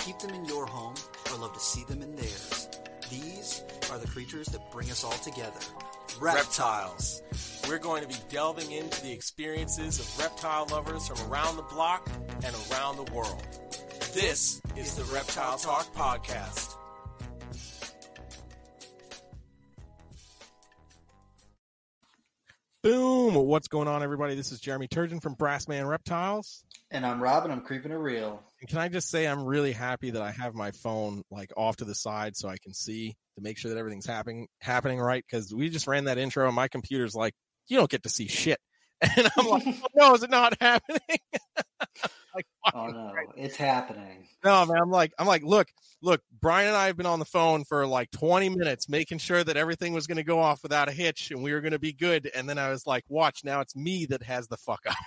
keep them in your home or love to see them in theirs. These are the creatures that bring us all together. Reptiles. We're going to be delving into the experiences of reptile lovers from around the block and around the world. This is the Reptile Talk Podcast. Boom! What's going on, everybody? This is Jeremy Turgeon from Brassman Reptiles. And I'm Rob, and I'm creeping a reel. And can I just say I'm really happy that I have my phone like off to the side so I can see to make sure that everything's happening right, because we just ran that intro and my computer's like, you don't get to see shit. And I'm like, oh, no, is it not happening? Like, oh no, it's happening. No, man, I'm like, look, Brian and I have been on the phone for like 20 minutes making sure that everything was going to go off without a hitch and we were going to be good. And then I was like, watch, now it's me that has the fuck up.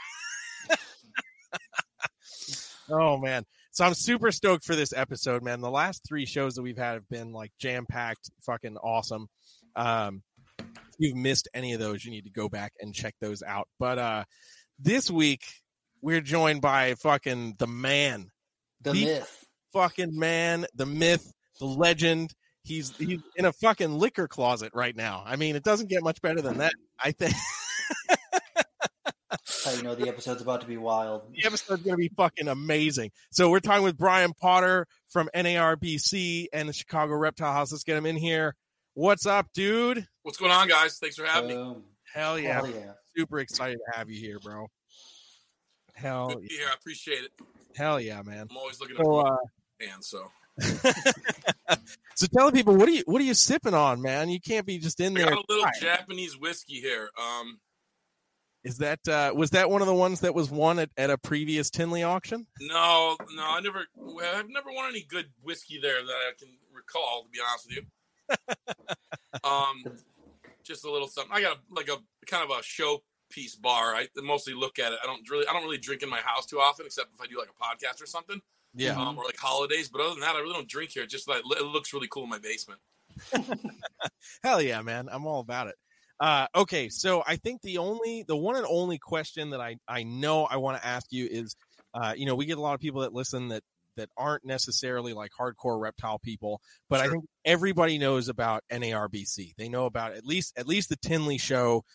Oh man. So I'm super stoked for this episode, man. The last 3 shows that we've had have been like jam-packed, fucking awesome. If you've missed any of those, you need to go back and check those out. But this week we're joined by fucking the man, the myth, fucking man, the myth, the legend. He's in a fucking liquor closet right now. I mean, it doesn't get much better than that, I think. That's how you know the episode's about to be wild. The episode's going to be fucking amazing. So we're talking with Brian Potter from NARBC and the Chicago Reptile House. Let's get him in here. What's up, dude? What's going on, guys? Thanks for having me. Hell yeah. Super excited to have you here, bro. Hell Good to be here. I appreciate it. Hell yeah, man. I'm always looking at and so. So tell the people, what are you sipping on, man? You can't be just in there. I got a little Japanese whiskey here. Is that was that one of the ones that was won at a previous Tinley auction? No, I've never won any good whiskey there that I can recall, to be honest with you. Just a little something. I got a kind of a showpiece bar. I mostly look at it. I don't really drink in my house too often, except if I do like a podcast or something. Yeah. Or like holidays. But other than that, I really don't drink here. Just like it looks really cool in my basement. Hell yeah, man! I'm all about it. Okay, so I think the one and only question that I know I want to ask you is, we get a lot of people that listen that aren't necessarily like hardcore reptile people, but sure. I think everybody knows about NARBC. They know about at least the Tinley show.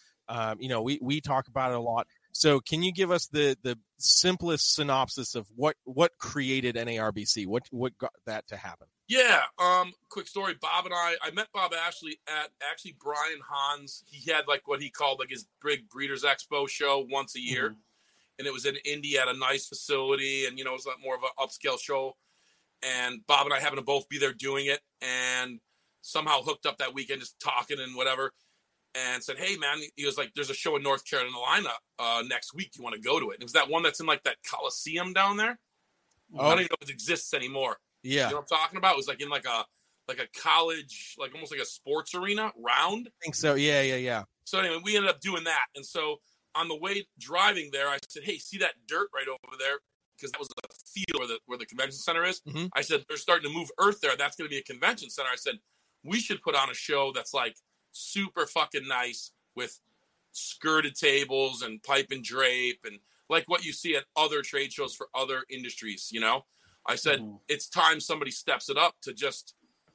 We talk about it a lot. So can you give us the simplest synopsis of what created NARBC? What got that to happen? Yeah. Quick story. Bob and I met Bob Ashley at Brian Hahn's. He had like what he called like his big Breeders' Expo show once a year. Mm-hmm. And it was in Indy at a nice facility. And, it was like more of an upscale show. And Bob and I happened to both be there doing it. And somehow hooked up that weekend just talking and whatever. And said, hey, man, he was like, there's a show in North Carolina next week. Do you want to go to it? And it was that one that's in like that Coliseum down there. Oh. I don't even know if it exists anymore. Yeah. You know what I'm talking about? It was like in like a college, like almost like a sports arena round. I think so. Yeah. So anyway, we ended up doing that. And so on the way driving there, I said, hey, see that dirt right over there? Because that was the field where the convention center is. Mm-hmm. I said, they're starting to move earth there. That's going to be a convention center. I said, we should put on a show that's like super fucking nice with skirted tables and pipe and drape and like what you see at other trade shows for other industries, I said, It's time somebody steps it up to just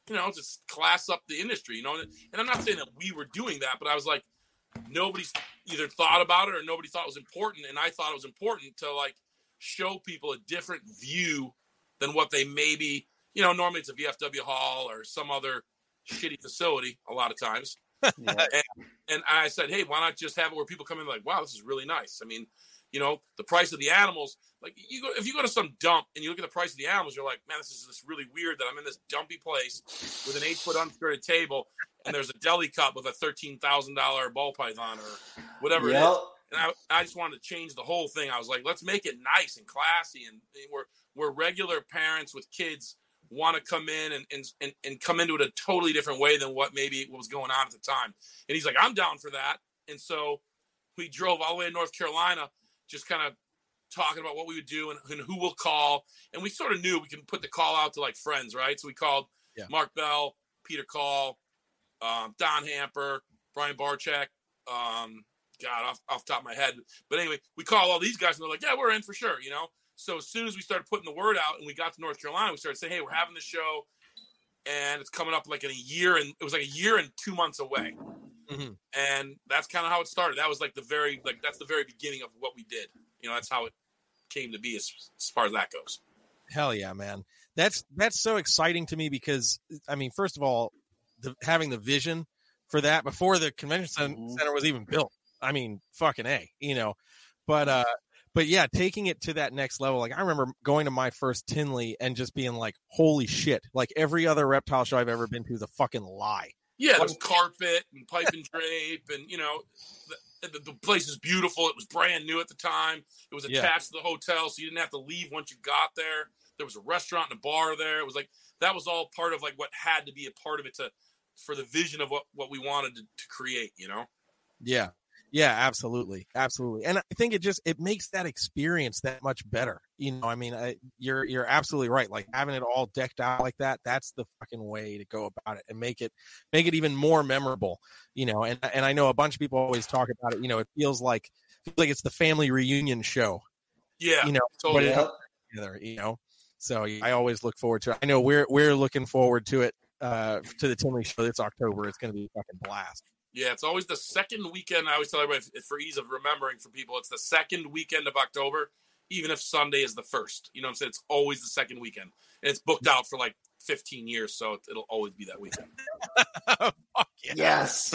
class up the industry, And I'm not saying that we were doing that, but I was like, nobody's either thought about it or nobody thought it was important. And I thought it was important to like show people a different view than what they maybe, normally it's a VFW hall or some other shitty facility a lot of times. Yeah. And I said, hey, why not just have it where people come in like, wow, this is really nice. I mean, the price of the animals, like if you go to some dump and you look at the price of the animals, you're like, man, this is just really weird that I'm in this dumpy place with an 8-foot unskirted table and there's a deli cup with a $13,000 ball python or whatever it is. And I just wanted to change the whole thing. I was like, let's make it nice and classy. And we're regular parents with kids want to come in and come into it a totally different way than what was going on at the time. And he's like, I'm down for that. And so we drove all the way to North Carolina, just kind of talking about what we would do and who we'll call. And we sort of knew we can put the call out to like friends, right? So we called Mark Bell, Peter Call, Don Hamper, Brian Barczyk, off the top of my head. But anyway, we call all these guys and they're like, yeah, we're in for sure, So as soon as we started putting the word out and we got to North Carolina, we started saying, hey, we're having the show and it's coming up like in a year. And it was like a year and 2 months away. Mm-hmm. And that's kind of how it started. That was like that's the very beginning of what we did. You know, that's how it came to be as far as that goes. Hell yeah, man. That's so exciting to me because, I mean, first of all, having the vision for that before the convention center was even built. I mean, fucking A, you know, but yeah, taking it to that next level. Like I remember going to my first Tinley and just being like, holy shit. Like every other reptile show I've ever been to is a fucking lie. Yeah. There was carpet and pipe and drape and, you know, the place is beautiful. It was brand new at the time. It was attached to the hotel. So you didn't have to leave once you got there. There was a restaurant and a bar there. It was like, that was all part of like what had to be a part of it for the vision of what we wanted to create, you know? Yeah. Yeah, absolutely. Absolutely. And I think it makes that experience that much better. You know, I mean, you're absolutely right. Like having it all decked out like that, that's the fucking way to go about it and make it even more memorable, you know? And I know a bunch of people always talk about it, you know, it feels like it's the family reunion show. Yeah. You know, totally. Together, you know? So I always look forward to it. I know we're looking forward to it, to the Tinley show. It's October. It's going to be a fucking blast. Yeah, it's always the second weekend. I always tell everybody, for ease of remembering for people, it's the second weekend of October, even if Sunday is the first. You know what I'm saying? It's always the second weekend. And it's booked out for like 15 years, so it'll always be that weekend. Fuck yeah. Yes.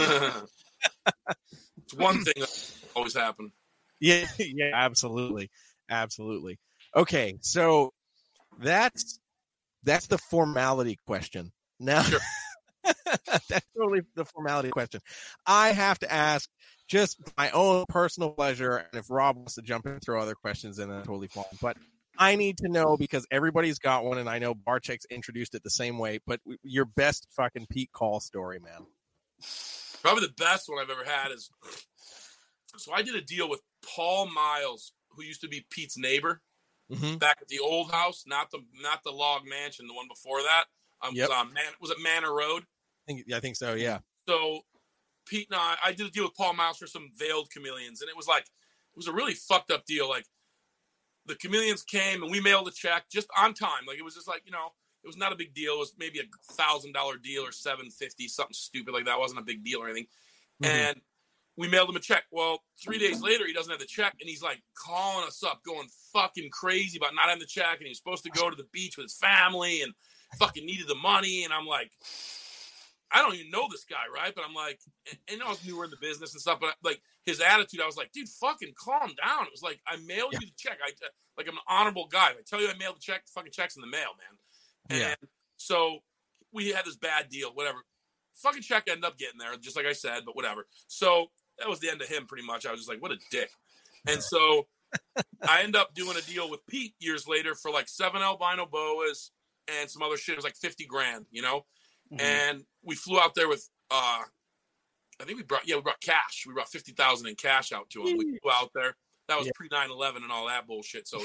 It's one thing that always happen. Yeah, absolutely. Absolutely. Okay, so that's the formality question. Now, Sure. That's totally the formality question. I have to ask, just my own personal pleasure, and if Rob wants to jump in and throw other questions in, that's totally fine. But I need to know, because everybody's got one, and I know Barczyk's introduced it the same way, but your best fucking Pete Call story, man. Probably the best one I've ever had is, so I did a deal with Paul Miles, who used to be Pete's neighbor, back at the old house, not the log mansion, the one before that. Was it Manor Road? I think so, yeah. So Pete and I did a deal with Paul Miles for some veiled chameleons, and it was a really fucked up deal. Like the chameleons came and we mailed a check just on time. Like it was just like, you know, it was not a big deal. It was maybe $1,000 deal or $750, something stupid like that. It wasn't a big deal or anything. And we mailed him a check. Well, 3 days later, he doesn't have the check, and he's like calling us up, going fucking crazy about not having the check, and he was supposed to go to the beach with his family and fucking needed the money. And I'm like, I don't even know this guy, right? But I'm like, and I was newer in the business and stuff, but like his attitude, I was like, dude, fucking calm down. It was like, I mailed you the check. I'm an honorable guy. If I tell you I mailed the check, the fucking check's in the mail, man. And so we had this bad deal, whatever. Fucking check ended up getting there, just like I said, but whatever. So that was the end of him pretty much. I was just like, what a dick. And so I ended up doing a deal with Pete years later for like 7 albino boas and some other shit. It was like $50,000, you know? And we flew out there with, I think we brought cash. We brought $50,000 in cash out to him. We flew out there. That was pre 9/11 and all that bullshit. So,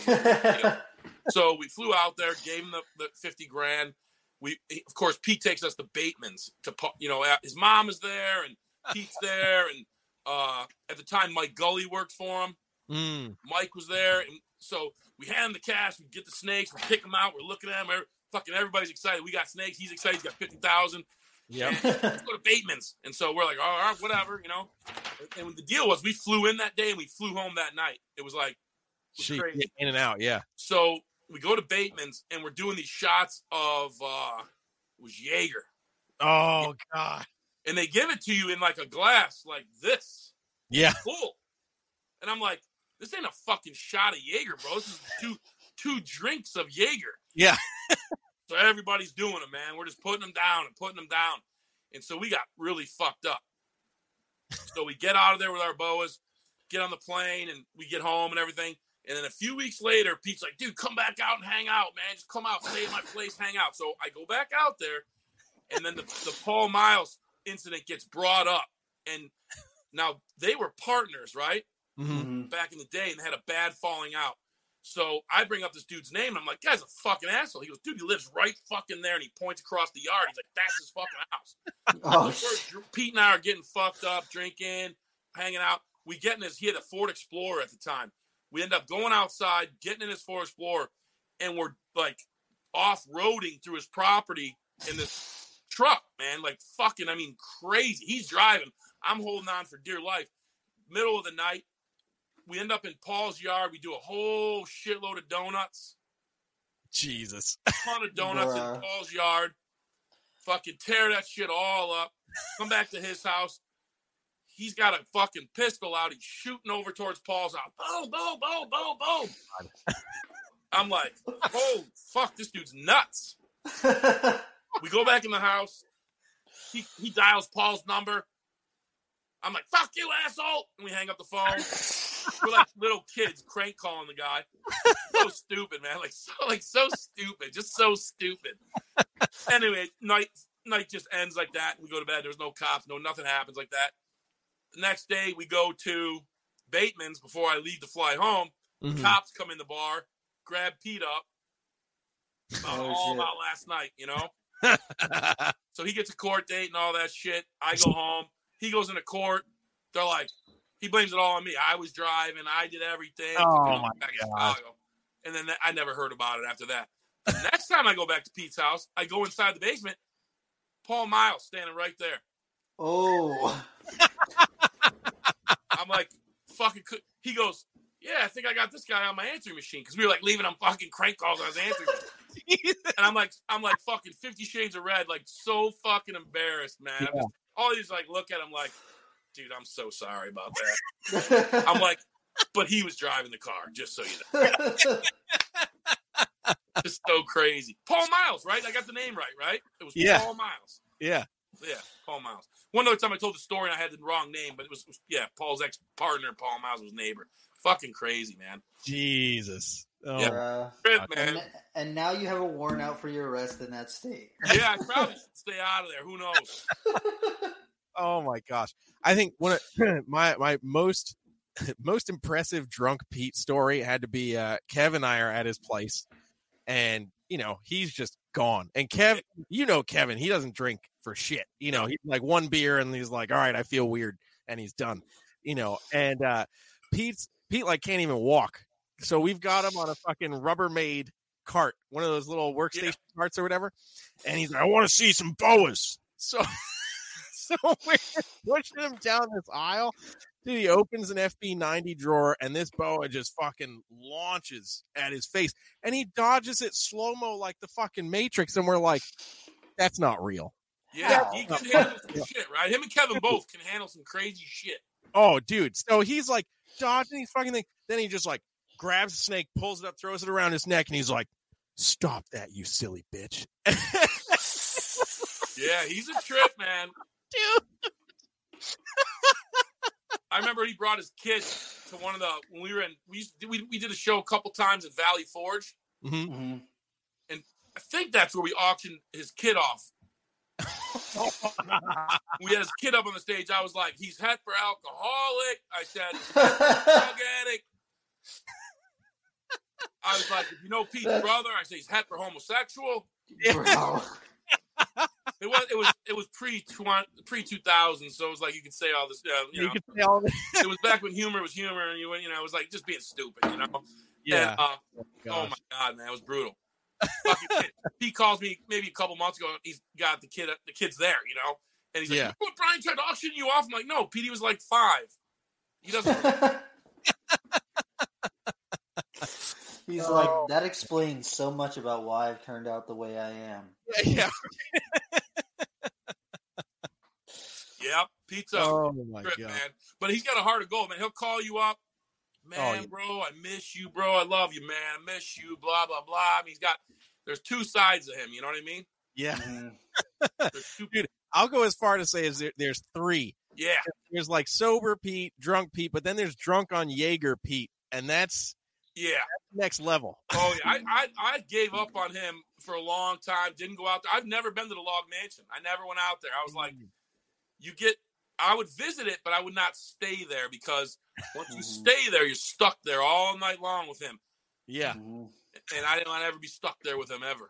so we flew out there, gave him the $50,000. Of course, Pete takes us to Bateman's his mom is there and Pete's there. And, at the time, Mike Gully worked for him. Mike was there. And so we hand him the cash. We get the snakes. We pick them out. We're looking at them. Fucking everybody's excited. We got snakes. He's excited. He's got $50,000. Yeah. Let's go to Bateman's. And so we're like, all right, whatever, you know. And the deal was, we flew in that day and we flew home that night. It was like, crazy. In and out, yeah. So we go to Bateman's and we're doing these shots of it was Jaeger. Oh God. And they give it to you in like a glass like this. Yeah. Full. And I'm like, this ain't a fucking shot of Jaeger, bro. This is two drinks of Jaeger. Yeah. So everybody's doing it, man. We're just putting them down. And so we got really fucked up. So we get out of there with our boas, get on the plane, and we get home and everything. And then a few weeks later, Pete's like, dude, come back out and hang out, man. Just come out, stay at my place, hang out. So I go back out there, and then the Paul Miles incident gets brought up. And now they were partners, right? Back in the day, and they had a bad falling out. So I bring up this dude's name, and I'm like, guy's a fucking asshole. He goes, dude, he lives right fucking there, and he points across the yard. He's like, that's his fucking house. Pete and I are getting fucked up, drinking, hanging out. We get in he had a Ford Explorer at the time. We end up going outside, getting in his Ford Explorer, and we're like off-roading through his property in this truck, man. Like fucking, I mean, crazy. He's driving. I'm holding on for dear life. Middle of the night, we end up in Paul's yard. We do a whole shitload of donuts. Jesus. A ton of donuts in Paul's yard. Fucking tear that shit all up. Come back to his house. He's got a fucking pistol out. He's shooting over towards Paul's house. Boom, boom, boom, boom, boom. I'm like, oh, fuck, this dude's nuts. We go back in the house. He dials Paul's number. I'm like, fuck you, asshole. And we hang up the phone. We're like little kids crank calling the guy. So stupid, man. So stupid. Just so stupid. Anyway, night just ends like that. We go to bed. There's no cops. Nothing happens like that. The next day, we go to Bateman's before I leave to fly home. Mm-hmm. Cops come in the bar, grab Pete up. All about last night, you know? So he gets a court date and all that shit. I go home. He goes into court. They're like, he blames it all on me. I was driving. I did everything. Oh, my God. And then I never heard about it after that. Next time I go back to Pete's house, I go inside the basement. Paul Miles standing right there. Oh. I'm like, fucking. He goes, yeah, I think I got this guy on my answering machine because we were like leaving him fucking crank calls on his answering machine. And I'm like fucking 50 Shades of Red, like so fucking embarrassed, man. Yeah. All these like look at him like, dude, I'm so sorry about that. I'm like, but he was driving the car, just so you know. Just so crazy. Paul Miles, right? I got the name right? It was Paul Miles. Yeah, Paul Miles. One other time I told the story and I had the wrong name, but it was Paul's ex-partner, Paul Miles, was neighbor. Fucking crazy, man. Jesus. Oh, yeah. Man. And now you have a warrant out for your arrest in that state. Yeah, I probably should stay out of there. Who knows? Oh my gosh. I think one of my most impressive drunk Pete story had to be Kev and I are at his place and you know, he's just gone. And Kev, you know Kevin, he doesn't drink for shit. You know, he's like one beer and he's like, all right, I feel weird, and he's done. You know, and Pete like can't even walk. So we've got him on a fucking Rubbermaid cart, one of those little workstation carts or whatever. And he's like, I want to see some boas. So we're pushing him down this aisle. Dude, he opens an FB90 drawer, and this boa just fucking launches at his face. And he dodges it slow-mo like the fucking Matrix, and we're like, that's not real. Yeah, he can handle some shit, right? Him and Kevin both can handle some crazy shit. Oh, dude. So he's like dodging these fucking things. Then he just like grabs the snake, pulls it up, throws it around his neck, and he's like, stop that, you silly bitch. Yeah, he's a trip, man. Dude. I remember he brought his kid to one of the, when we were in, we did a show a couple times at Valley Forge. Mm-hmm. Mm-hmm. And I think that's where we auctioned his kid off. We had his kid up on the stage. I was like, he's het for alcoholic. I said, drug addict. I was like, if you know Pete's brother, I said he's het for homosexual. Wow. It was pre 2000, so it was like you could say all this. You could say all this. It was back when humor was humor, and you know, it was like just being stupid, you know. Yeah. And, oh my god, man, it was brutal. He calls me maybe a couple months ago. He's got the kid's there, you know, and he's like, "What, Brian tried to auction you off?" I'm like, "No, Petey was like 5. He doesn't." He's like, that explains so much about why I've turned out the way I am. Yeah. Yep, pizza. Oh my god, man! But he's got a heart of gold, man. He'll call you up, man, bro. I miss you, bro. I love you, man. I miss you. Blah blah blah. I mean, there's two sides of him. You know what I mean? Yeah. Dude, I'll go as far to say as there's 3. Yeah. There's like sober Pete, drunk Pete, but then there's drunk on Jaeger Pete, and that's next level. Oh yeah, I gave up on him for a long time. Didn't go out there. I've never been to the Log Mansion. I never went out there. I was like, I would visit it, but I would not stay there because once you stay there, you're stuck there all night long with him. Yeah. And I didn't want to ever be stuck there with him ever.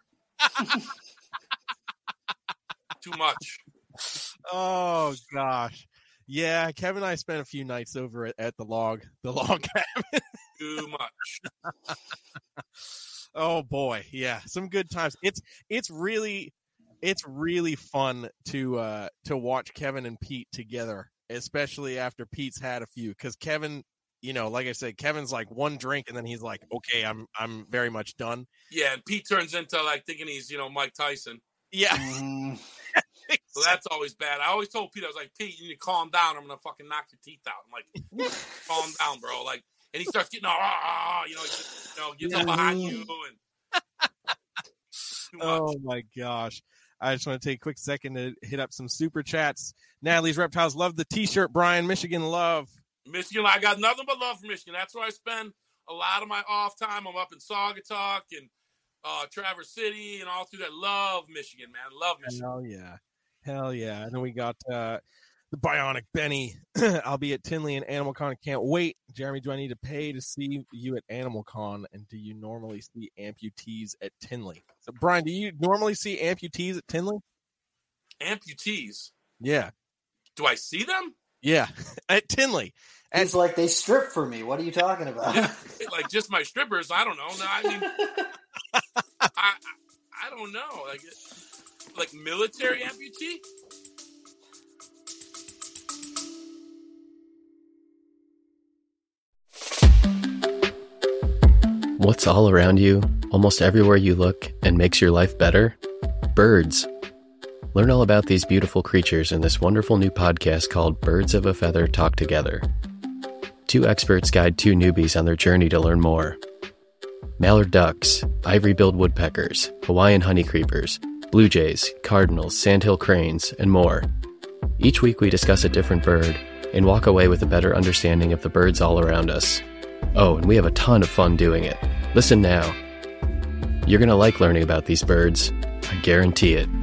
Too much. Oh gosh. Yeah, Kevin and I spent a few nights over at the log cabin. too much. Oh boy, yeah, some good times. It's really fun to watch Kevin and Pete together, especially after Pete's had a few. Because Kevin, like I said, Kevin's like one drink and then he's like, okay, I'm very much done. Yeah, and Pete turns into like thinking he's Mike Tyson. Yeah. So that's always bad. I always told Pete, I was like, Pete, you need to calm down. I'm gonna fucking knock your teeth out. I'm like, calm down, bro. Like, and he starts getting gets up behind you and. Oh my gosh. I just want to take a quick second to hit up some super chats. Natalie's Reptiles love the t-shirt. Brian, Michigan love. Michigan, I got nothing but love for Michigan. That's where I spend a lot of my off time. I'm up in Saugatuck and Traverse City and all through that. Love Michigan, man. Love Michigan. Hell yeah. And then we got the Bionic Benny. I'll be at Tinley and Animal Con. Can't wait. Jeremy, do I need to pay to see you at Animal Con? And do you normally see amputees at Tinley? So, Brian, do you normally see amputees at Tinley? Amputees? Yeah. Do I see them? Yeah. At Tinley. It's like they strip for me. What are you talking about? Like just my strippers? I don't know. No, I mean, I don't know. Like military amputee? What's all around you, almost everywhere you look, and makes your life better? Birds. Learn all about these beautiful creatures in this wonderful new podcast called Birds of a Feather Talk Together. Two experts guide two newbies on their journey to learn more. Mallard ducks, ivory-billed woodpeckers, Hawaiian honeycreepers, blue jays, cardinals, sandhill cranes, and more. Each week we discuss a different bird and walk away with a better understanding of the birds all around us. Oh, and we have a ton of fun doing it. Listen now. You're going to like learning about these birds. I guarantee it.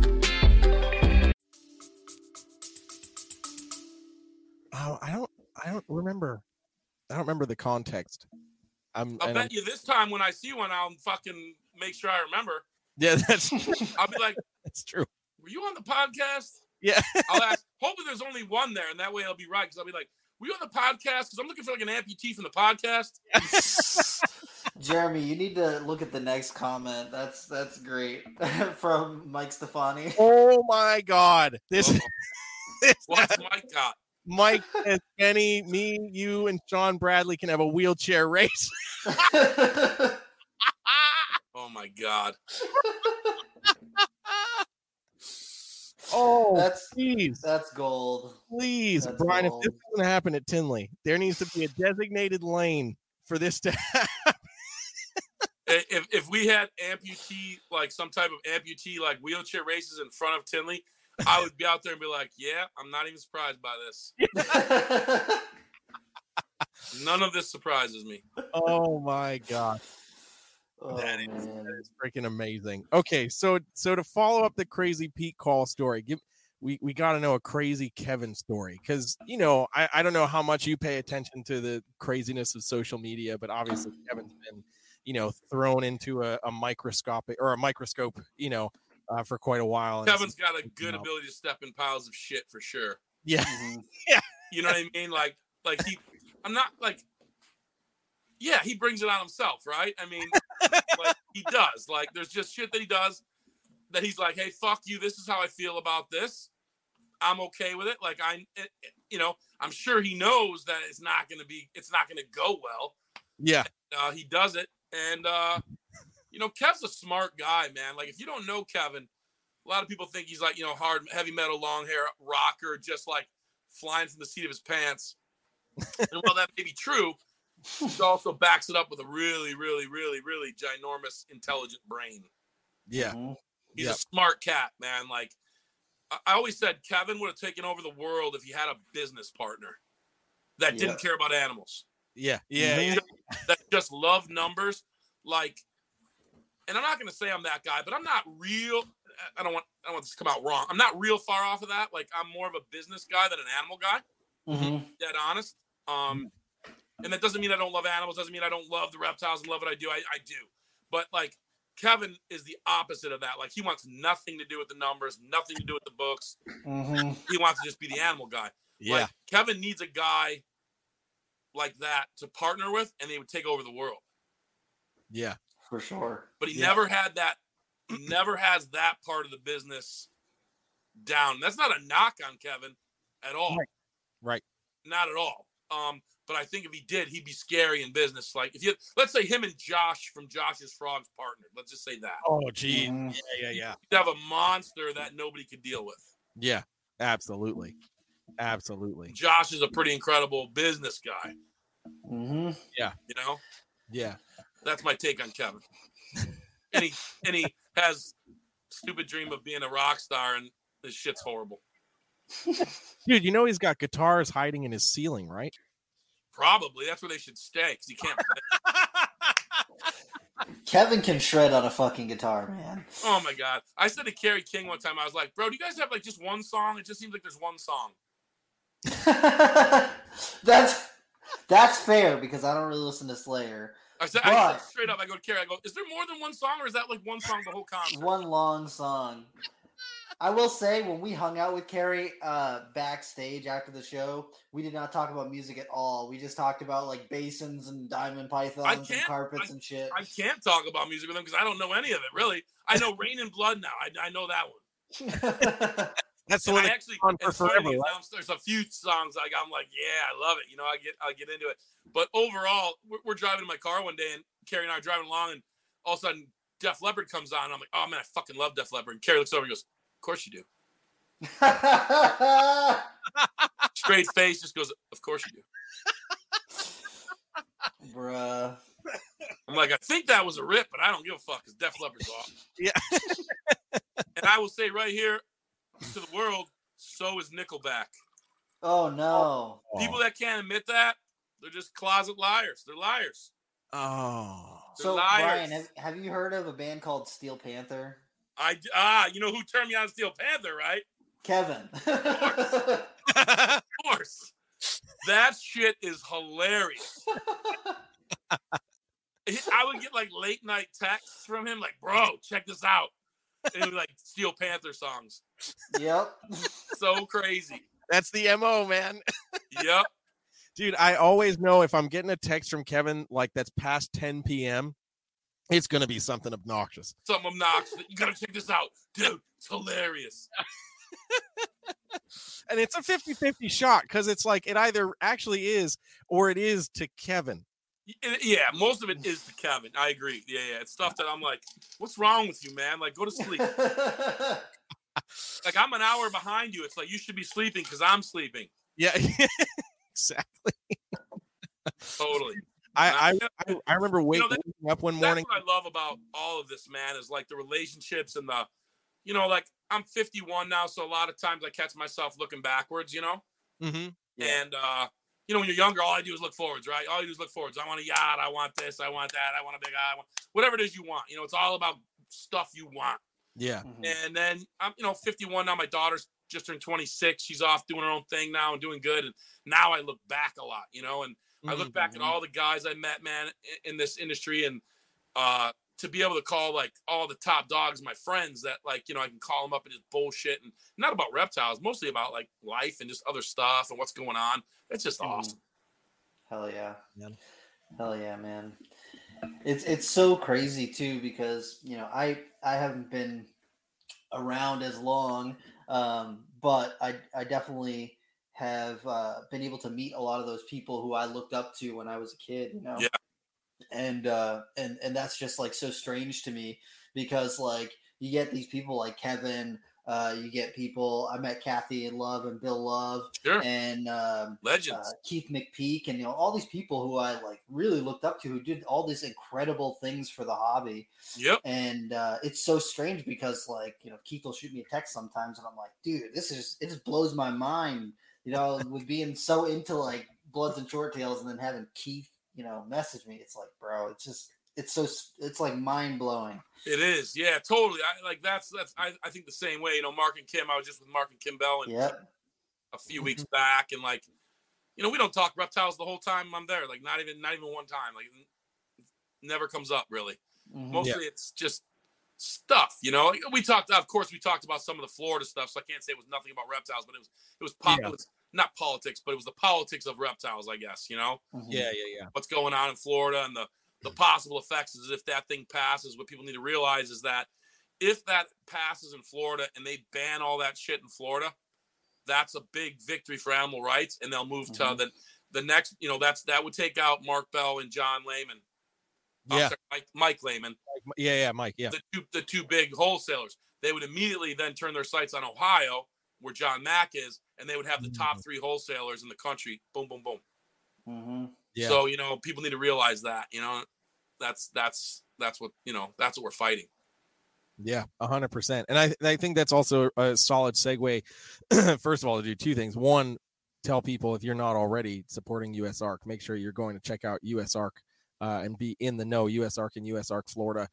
Oh, I don't remember. I don't remember the context. I'll bet you this time when I see one, I'll fucking make sure I remember. Yeah, that's I'll be like, that's true. Were you on the podcast? Yeah. I'll ask, hopefully there's only one there, and that way I'll be right, because I'll be like, were you on the podcast? Because I'm looking for like an amputee from the podcast. Jeremy, you need to look at the next comment. That's great. From Mike Stefani. Oh my God. This What's Mike got? Mike and Benny, me, you, and Sean Bradley can have a wheelchair race. Oh my God. Oh, please. That's gold. Please, That's Brian, gold. if this doesn't happen at Tinley, there needs to be a designated lane for this to happen. If we had amputee, like some type of amputee, like wheelchair races in front of Tinley, I would be out there and be like, yeah, I'm not even surprised by this. None of this surprises me. Oh my God. Oh, that is freaking amazing. Okay, so to follow up the crazy Pete call story, we got to know a crazy Kevin story, because I don't know how much you pay attention to the craziness of social media, but obviously Kevin's been thrown into a microscope for quite a while. Kevin's got a good ability to step in piles of shit for sure. Yeah, Mm-hmm. yeah. You know what I mean? Like I'm not like. Yeah, he brings it on himself, right? I mean, like he does. Like, there's just shit that he does that he's like, "Hey, fuck you. This is how I feel about this. I'm okay with it." Like, I'm sure he knows that it's not going to go well. Yeah. He does it, and Kev's a smart guy, man. Like, if you don't know Kevin, a lot of people think he's like, hard, heavy metal, long hair rocker, just like flying from the seat of his pants. And while that may be true, he also backs it up with a really, really, really, really ginormous, intelligent brain. Yeah. He's a smart cat, man. Like, I always said Kevin would have taken over the world if he had a business partner that didn't care about animals. Yeah. That just loved numbers. Like, and I'm not going to say I'm that guy, but I'm not real. I don't want this to come out wrong. I'm not real far off of that. Like, I'm more of a business guy than an animal guy. Mm-hmm. Dead honest. And that doesn't mean I don't love animals. Doesn't mean I don't love the reptiles and love what I do. I do. But like Kevin is the opposite of that. Like he wants nothing to do with the numbers, nothing to do with the books. Mm-hmm. He wants to just be the animal guy. Yeah. Like, Kevin needs a guy like that to partner with, and they would take over the world. Yeah, for sure. But he never had that. He never has that part of the business down. That's not a knock on Kevin at all. Right. Not at all. But I think if he did, he'd be scary in business. Like if you, let's say him and Josh from Josh's Frogs partnered. Let's just say that. Oh, geez. Yeah. You'd have a monster that nobody could deal with. Yeah, absolutely. Josh is a pretty incredible business guy. Mm-hmm. Yeah. You know? Yeah. That's my take on Kevin. and he has stupid dream of being a rock star, and this shit's horrible. Dude, you know he's got guitars hiding in his ceiling, right? Probably. That's where they should stay, because he can't play. Kevin can shred on a fucking guitar, man. Oh, my God. I said to Kerry King one time, I was like, bro, do you guys have like just one song? It just seems like there's one song. That's fair, because I don't really listen to Slayer. I said straight up, I go to Kerry, I go, is there more than one song, or is that like one song the whole concert? One long song. I will say, when we hung out with Kerry backstage after the show, we did not talk about music at all. We just talked about like basins and diamond pythons and carpets and shit. I can't talk about music with him because I don't know any of it, really. I know Rain and Blood now. I know that one. That's the one that's on for forever. Right? There's a few songs I'm like, yeah, I love it. You know, I get into it. But overall, we're driving in my car one day, and Kerry and I are driving along, and all of a sudden, Def Leppard comes on, and I'm like, oh man, I fucking love Def Leppard. And Kerry looks over and goes, of course you do. Straight face, just goes, of course you do. Bruh. I'm like, I think that was a rip, but I don't give a fuck because Def Leppard's awesome. Yeah. And I will say right here to the world, so is Nickelback. Oh, no. People that can't admit that, they're just closet liars. They're liars. Oh. So, liars. Brian, have you heard of a band called Steel Panther? You know who turned me on to Steel Panther, right? Kevin. Of course. That shit is hilarious. I would get like late night texts from him, like, bro, check this out. And it was like Steel Panther songs. Yep. So crazy. That's the MO, man. Yep. Dude, I always know if I'm getting a text from Kevin like that's past 10 p.m., it's going to be something obnoxious. Something obnoxious. You got to check this out. Dude, it's hilarious. And it's a 50-50 shot because it's like it either actually is or it is to Kevin. Yeah, most of it is to Kevin. I agree. Yeah. It's stuff that I'm like, what's wrong with you, man? Like, go to sleep. Like, I'm an hour behind you. It's like, you should be sleeping because I'm sleeping. Yeah, exactly. Totally. I remember waking up one morning. That's what I love about all of this, man, is like the relationships and the, you know, like I'm 51 now, so a lot of times I catch myself looking backwards, you know? Mm-hmm. Yeah. And, you know, when you're younger, all I do is look forwards, right? All you do is look forwards. I want a yacht. I want this. I want that. I want a big eye. I want whatever it is you want. You know, it's all about stuff you want. Yeah. Mm-hmm. And then I'm, 51 now. My daughter's just turned 26. She's off doing her own thing now and doing good. And now I look back a lot, and I look back at all the guys I met, man, in this industry, and to be able to call like all the top dogs my friends that like, I can call them up and just bullshit, and not about reptiles, mostly about like life and just other stuff and what's going on. It's just awesome. Hell yeah. Hell yeah, man. It's so crazy too, because, I haven't been around as long, but I definitely have been able to meet a lot of those people who I looked up to when I was a kid, Yeah. And that's just like so strange to me, because like you get these people like Kevin, you get people, I met Kathy and Love and Bill Love, sure, and legends, Keith McPeak, and all these people who I like really looked up to, who did all these incredible things for the hobby. Yep. And it's so strange because like, Keith will shoot me a text sometimes and I'm like, dude, it just blows my mind, with being so into like Bloods and Short Tails, and then having Keith, message me. It's like, bro, it's like mind blowing. It is. Yeah, totally. I think the same way, Mark and Kim, I was just with Mark and Kim Bell and a few weeks back. And like, we don't talk reptiles the whole time I'm there. Like not even one time, like it never comes up really. Mm-hmm. Mostly it's just stuff, you know. We talked about some of the Florida stuff, so I can't say it was nothing about reptiles, but it was not politics, but it was the politics of reptiles, I guess, you know. Yeah. What's going on in Florida and the possible effects is if that thing passes. What people need to realize is that if that passes in Florida and they ban all that shit in Florida, that's a big victory for animal rights, and they'll move to the next. You know, that would take out Mark Bell and John Lehman. Yeah, Mike Lehman. Mike. Yeah, the two big wholesalers. They would immediately then turn their sights on Ohio, where John Mack is, and they would have the top 3 wholesalers in the country. Boom, boom, boom. Mm-hmm. Yeah. So, you know, people need to realize that, you know, that's what, you know, that's what we're fighting. Yeah, 100%. And I think that's also a solid segue. First of all, to do 2 things. One, tell people, if you're not already supporting USARK, make sure you're going to check out USARK and be in the know, USARK and USARK Florida.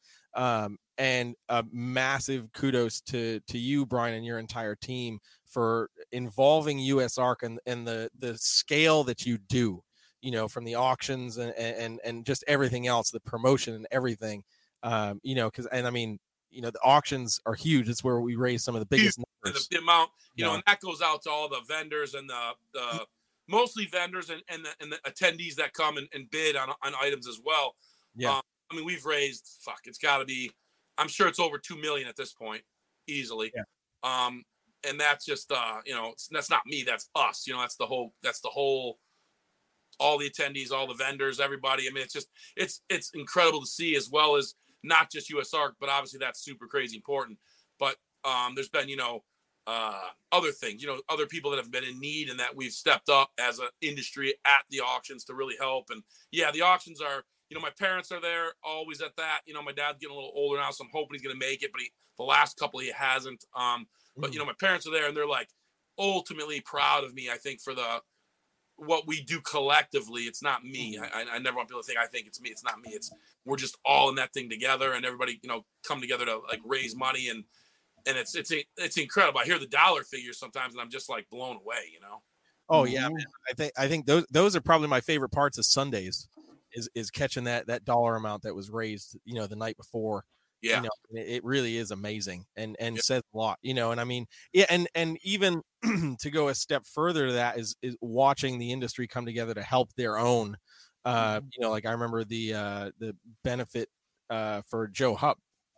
And a massive kudos to you, Brian, and your entire team for involving USARK and the scale that you do, you know, from the auctions and just everything else, the promotion and everything, you know, and I mean, you know, the auctions are huge. It's where we raise some of the biggest numbers. The amount, you know, and that goes out to all the vendors and the mostly vendors and the attendees that come and bid on items as well. Yeah. I mean, we've raised, it's got to be, I'm sure it's over 2 million at this point, easily. Yeah. And that's just, you know, that's not me, that's us. You know, that's the whole, all the attendees, all the vendors, everybody. I mean, it's incredible to see, as well as not just USARK, but obviously that's super crazy important. But there's been, you know, other things, you know, other people that have been in need and that we've stepped up as an industry at the auctions to really help. And yeah, the auctions are, you know, my parents are there always at that. You know, my dad's getting a little older now, so I'm hoping he's going to make it, but the last couple he hasn't. But you know, my parents are there and they're like ultimately proud of me, I think, for what we do collectively. It's not me. I never want people to think I think it's me. It's not me. We're just all in that thing together, and everybody, you know, come together to like raise money, and it's incredible. I hear the dollar figures sometimes, and I'm just like blown away, you know. Oh yeah, man. I think those are probably my favorite parts of Sundays, is catching that dollar amount that was raised, you know, the night before. Yeah, you know, it really is amazing and says a lot, you know. And I mean, yeah, and even to go a step further to that is watching the industry come together to help their own. You know, like I remember the benefit for Joe Hupp.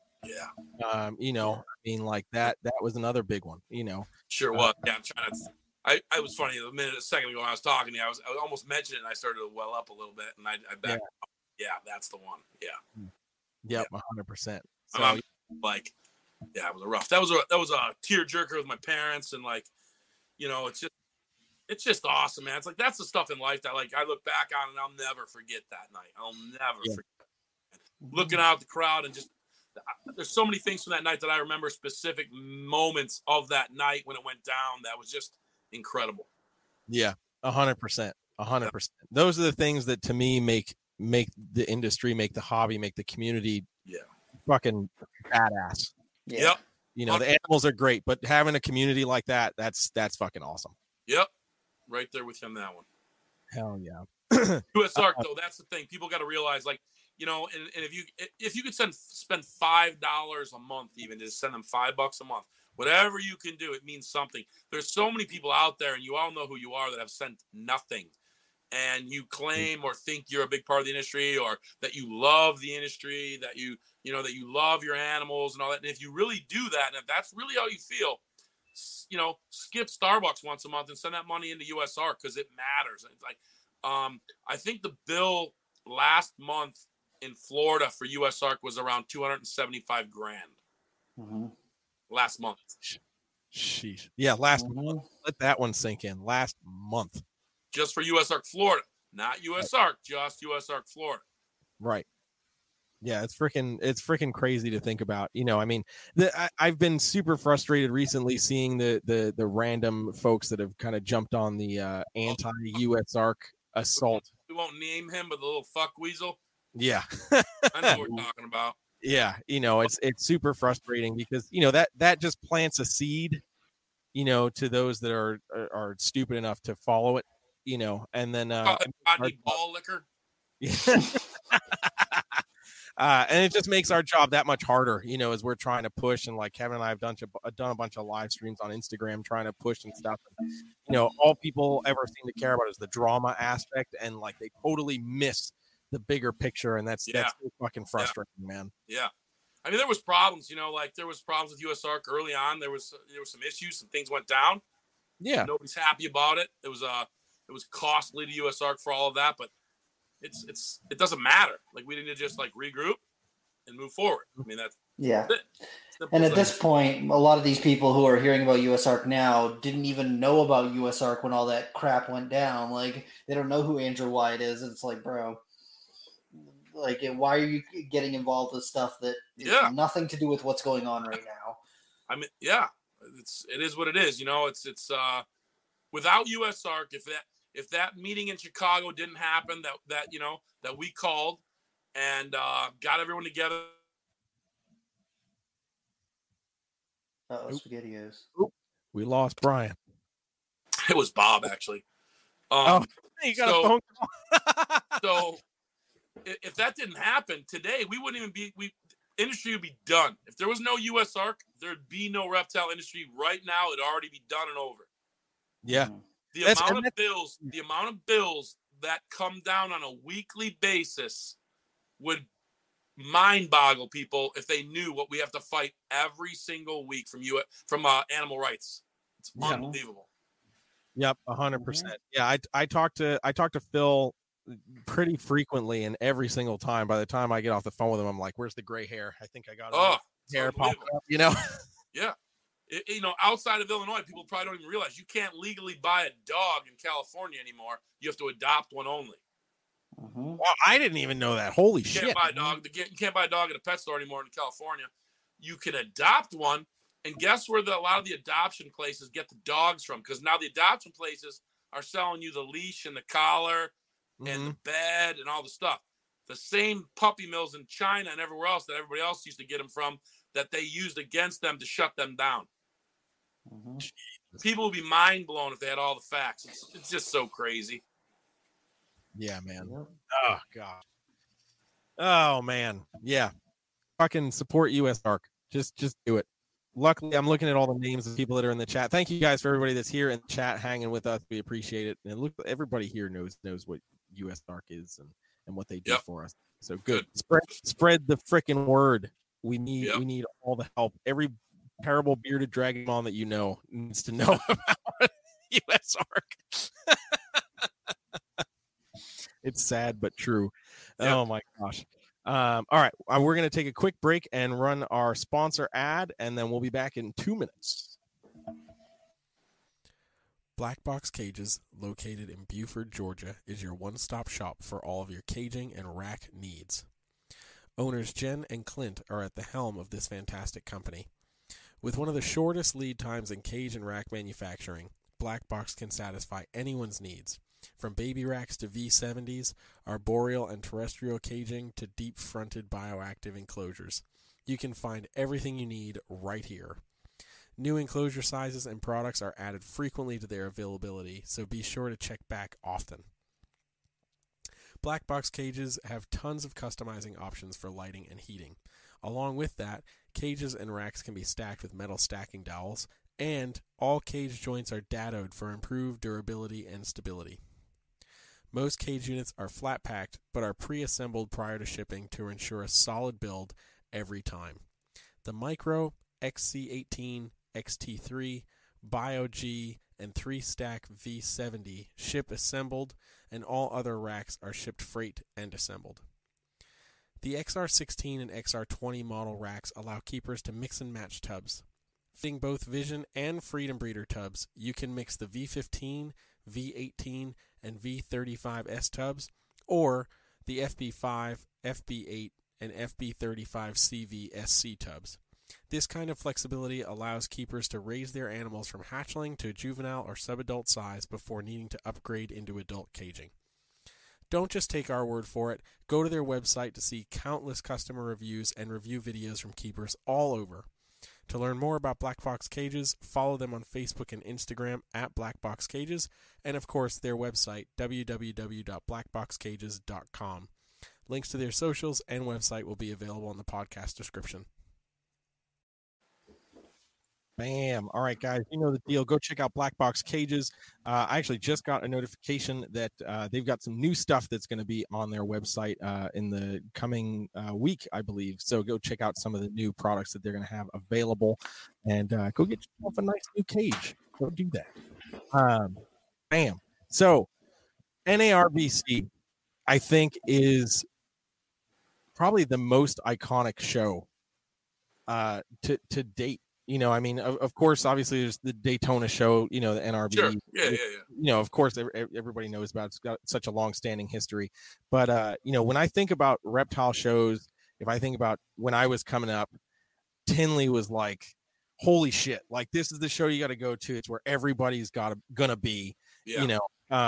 Yeah. You know, I mean, like that was another big one, you know. Sure was. Yeah, I'm trying to. I was funny a second ago when I was talking to you. I almost mentioned it, and I started to well up a little bit, and I backed up. Yeah, that's the one. Yeah. Yep, 100%. So, I'm like, yeah, it was rough. That was a tear jerker with my parents, and like, you know, it's just awesome, man. It's like that's the stuff in life that like I look back on and I'll never forget that night. I'll never forget. Looking out at the crowd and just there's so many things from that night that I remember, specific moments of that night when it went down. That was just incredible. Yeah, 100%. 100%. Those are the things that to me make the industry, make the hobby, make the community fucking badass. Yeah. Yep. You know, the animals are great, but having a community like that, that's fucking awesome. Yep. Right there with you on that one. Hell yeah. USARK though, that's the thing. People got to realize, like, you know, and if you could spend $5 a month, even just send them $5 a month, whatever you can do, it means something. There's so many people out there, and you all know who you are, that have sent nothing. And you claim or think you're a big part of the industry, or that you love the industry, that you know, that you love your animals and all that. And if you really do that, and if that's really how you feel, you know, skip Starbucks once a month and send that money into USARK, because it matters. It's like, I think the bill last month in Florida for USARK was around $275,000. Mm-hmm. Last month. Sheesh. Yeah, last month. Let that one sink in. Last month. Just for USARK Florida, not USARK, just USARK Florida. Right. Yeah, it's freaking crazy to think about. You know, I mean, I've been super frustrated recently seeing the random folks that have kind of jumped on the anti-USARK assault. We won't name him, but the little fuck weasel. Yeah. I know what we're talking about. Yeah, you know, it's super frustrating because, you know, that just plants a seed, you know, to those that are stupid enough to follow it, you know, and then ball liquor. And it just makes our job that much harder, as we're trying to push. And like Kevin and I have done a bunch of live streams on Instagram trying to push and stuff. And, all people ever seem to care about is the drama aspect, and like they totally miss the bigger picture. And that's so fucking frustrating, man. Yeah. I mean, there was problems, like there was problems with USARK early on. There was some issues, some things went down. Yeah. Nobody's happy about it. It was costly to USARK for all of that, but it doesn't matter. Like, we need to just like regroup and move forward. I mean, that's it. And at this point, a lot of these people who are hearing about USARK now didn't even know about USARK when all that crap went down. Like, they don't know who Andrew White is. It's like, bro, like, why are you getting involved with stuff that has nothing to do with what's going on right now? I mean, it is what it is. It's without USARK, if that meeting in Chicago didn't happen, that we called and got everyone together. SpaghettiOs. We lost Brian. It was Bob, actually. You got a phone call. So if that didn't happen today, we wouldn't even be. Industry would be done. If there was no USARK, there'd be no reptile industry right now. It'd already be done and over. Yeah. The amount of bills that come down on a weekly basis would mind boggle people if they knew what we have to fight every single week from animal rights. It's unbelievable. Yep, 100%. Yeah, I talk to Phil pretty frequently, and every single time, by the time I get off the phone with him, I'm like, "Where's the gray hair? I think I got hair popping up." Yeah. Outside of Illinois, people probably don't even realize you can't legally buy a dog in California anymore. You have to adopt one only. Well, I didn't even know that. Holy shit! You can't buy a dog at a pet store anymore in California. You can adopt one, and guess where a lot of the adoption places get the dogs from? Because now the adoption places are selling you the leash and the collar and the bed and all the stuff. The same puppy mills in China and everywhere else that everybody else used to get them from, that they used against them to shut them down. People would be mind blown if they had all the facts. It's just so crazy. Yeah, man. Oh god. Oh man. Yeah. Fucking support USARK. Just do it. Luckily, I'm looking at all the names of people that are in the chat. Thank you guys for everybody that's here in the chat hanging with us. We appreciate it. And look, everybody here knows what USARK is and what they do for us. So good. Spread the freaking word. We need all the help. Every terrible bearded dragon on that needs to know about USARK. It's sad but true. Yep. Oh my gosh. All right, we're going to take a quick break and run our sponsor ad, and then we'll be back in 2 minutes. Black Box Cages, located in Buford, Georgia, is your one-stop shop for all of your caging and rack needs. Owners Jen and Clint are at the helm of this fantastic company. With one of the shortest lead times in cage and rack manufacturing, Black Box can satisfy anyone's needs. From baby racks to V70s, arboreal and terrestrial caging to deep-fronted bioactive enclosures. You can find everything you need right here. New enclosure sizes and products are added frequently to their availability, so be sure to check back often. Black Box Cages have tons of customizing options for lighting and heating. Along with that, cages and racks can be stacked with metal stacking dowels, and all cage joints are dadoed for improved durability and stability. Most cage units are flat-packed, but are pre-assembled prior to shipping to ensure a solid build every time. The Micro, XC18, XT3, Bio-G, and 3-stack V70 ship assembled, and all other racks are shipped freight and assembled. The XR16 and XR20 model racks allow keepers to mix and match tubs. Fitting both Vision and Freedom Breeder tubs, you can mix the V15, V18, and V35S tubs, or the FB5, FB8, and FB35CV SC tubs. This kind of flexibility allows keepers to raise their animals from hatchling to juvenile or subadult size before needing to upgrade into adult caging. Don't just take our word for it. Go to their website to see countless customer reviews and review videos from keepers all over. To learn more about Black Box Cages, follow them on Facebook and Instagram at Black Box Cages, and of course their website, www.blackboxcages.com. Links to their socials and website will be available in the podcast description. Bam. All right, guys, you know the deal. Go check out Black Box Cages. I actually just got a notification that they've got some new stuff that's going to be on their website in the coming week, I believe. So go check out some of the new products that they're going to have available, and go get yourself a nice new cage. Go do that. Bam. So NARBC, I think, is probably the most iconic show to date. You know, I mean, of course, obviously, there's the Daytona show, you know, the NRB. Sure. Yeah. You know, of course, everybody knows about it. It's got such a long-standing history. But, you know, when I think about reptile shows, if I think about when I was coming up, Tinley was like, holy shit, like, this is the show you got to go to. It's where everybody's gonna be, you know.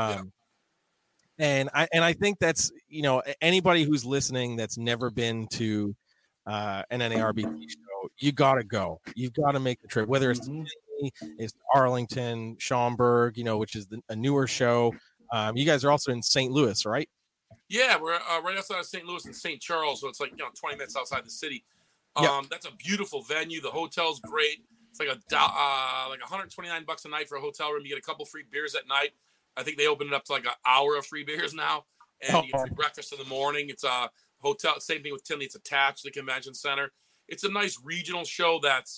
And I think that's, you know, anybody who's listening that's never been to an NARBC show, you gotta go. You've got to make the trip, whether it's it's Arlington, Schaumburg, you know, which is a newer show. You guys are also in St. Louis, right? Yeah, we're right outside of St. Louis and St. Charles, so it's like 20 minutes outside the city. That's a beautiful venue. The hotel's great. It's like like $129 a night for a hotel room. You get a couple free beers at night. I think they opened it up to like an hour of free beers now, and you get free breakfast in the morning. It's a hotel. Same thing with Tinley. It's attached to the convention center. It's a nice regional show. That's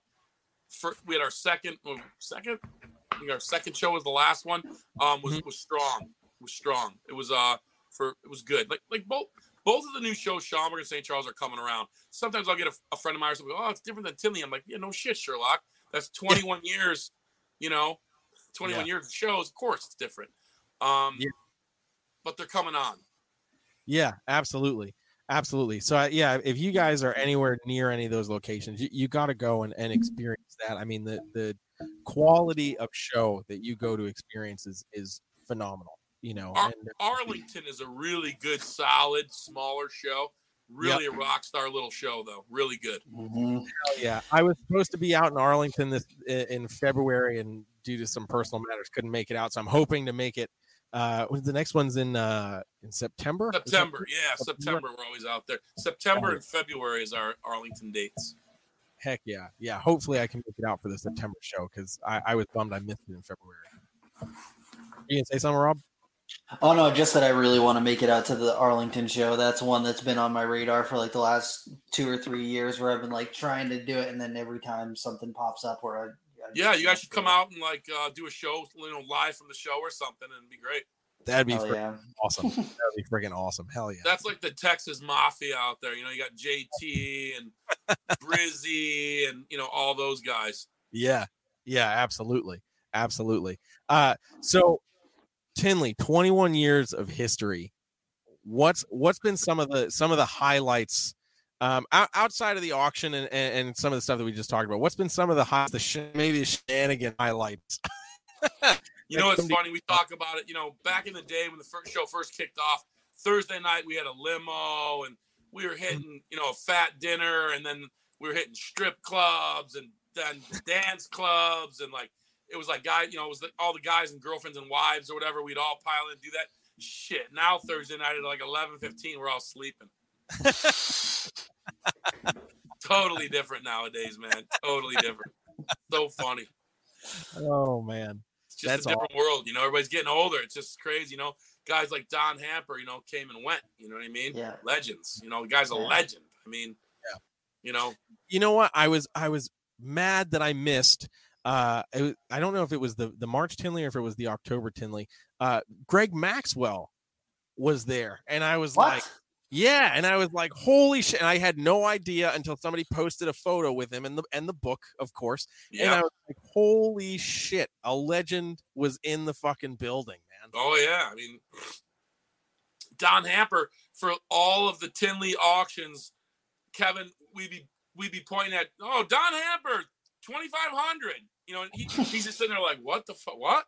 we had our second. I think our second show was the last one. Was strong. Was strong. It was it was good. Like both of the new shows, Schaumburg and St. Charles, are coming around. Sometimes I'll get a friend of mine who will go, "Oh, it's different than Tinley." I'm like, "Yeah, no shit, Sherlock. That's 21 years. You know, 21 years of shows. Of course, it's different." But they're coming on. Yeah, absolutely. Absolutely. So, if you guys are anywhere near any of those locations, you got to go and experience that. I mean, the quality of show that you go to experience is phenomenal, you know. Arlington is a really good, solid, smaller show. Really a rock star little show, though. Really good. Hell yeah. I was supposed to be out in Arlington in February, and due to some personal matters, couldn't make it out. So I'm hoping to make it. The next one's in September. September, September. We're always out there. September and February is our Arlington dates. Heck yeah. Hopefully, I can make it out for the September show because I was bummed I missed it in February. You gonna say something, Rob? Oh no, just that I really want to make it out to the Arlington show. That's one that's been on my radar for like the last 2 or 3 years, where I've been like trying to do it, and then every time something pops up where I you guys should come out and like do a show, live from the show or something, and it'd be great. That'd be awesome. That'd be freaking awesome. Hell yeah. That's like the Texas Mafia out there. You know, you got JT and Brizzy and all those guys. Yeah, absolutely. So Tinley, 21 years of history. What's been some of the highlights? Outside of the auction and some of the stuff that we just talked about, what's been some of the maybe the shenanigan highlights? It's funny. We talk about it, back in the day when the show first kicked off, Thursday night, we had a limo and we were hitting, a fat dinner, and then we were hitting strip clubs and then dance clubs. And like, it was like it was all the guys and girlfriends and wives or whatever. We'd all pile in and do that shit. Now Thursday night at like 11:15, we're all sleeping. Totally different nowadays, man. Totally different. So funny. Oh man, it's just a different world. Everybody's getting older. It's just crazy. Guys like Don Hamper, came and went. You know what I mean? Yeah. Legends. The guy's a legend. I mean, yeah. You know what? I was mad that I missed. I don't know if it was the March Tinley or if it was the October Tinley. Greg Maxwell was there, and I was like. Yeah, and I was like, "Holy shit!" And I had no idea until somebody posted a photo with him and the book, of course. Yeah. And I was like, "Holy shit! A legend was in the fucking building, man." Oh yeah, I mean, Don Hamper for all of the Tinley auctions, Kevin, we'd be pointing at, "Oh, Don Hamper, 2,500." And he's just sitting there like, "What the fuck? What?"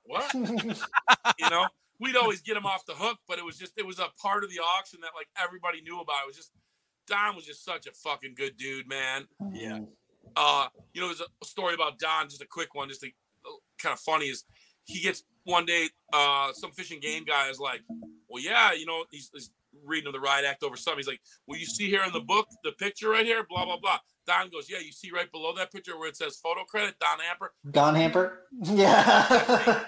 We'd always get him off the hook, but it was a part of the auction that like everybody knew about. It was just, Don was just such a fucking good dude, man. Yeah. There's a story about Don, just a quick one, just kind of funny, is he gets one day, some fish and game guy is like, well, yeah, he's reading him the riot act over something. He's like, well, you see here in the book, the picture right here, blah, blah, blah. Don goes, yeah, you see right below that picture where it says photo credit, Don Hamper? Don Hamper? Yeah.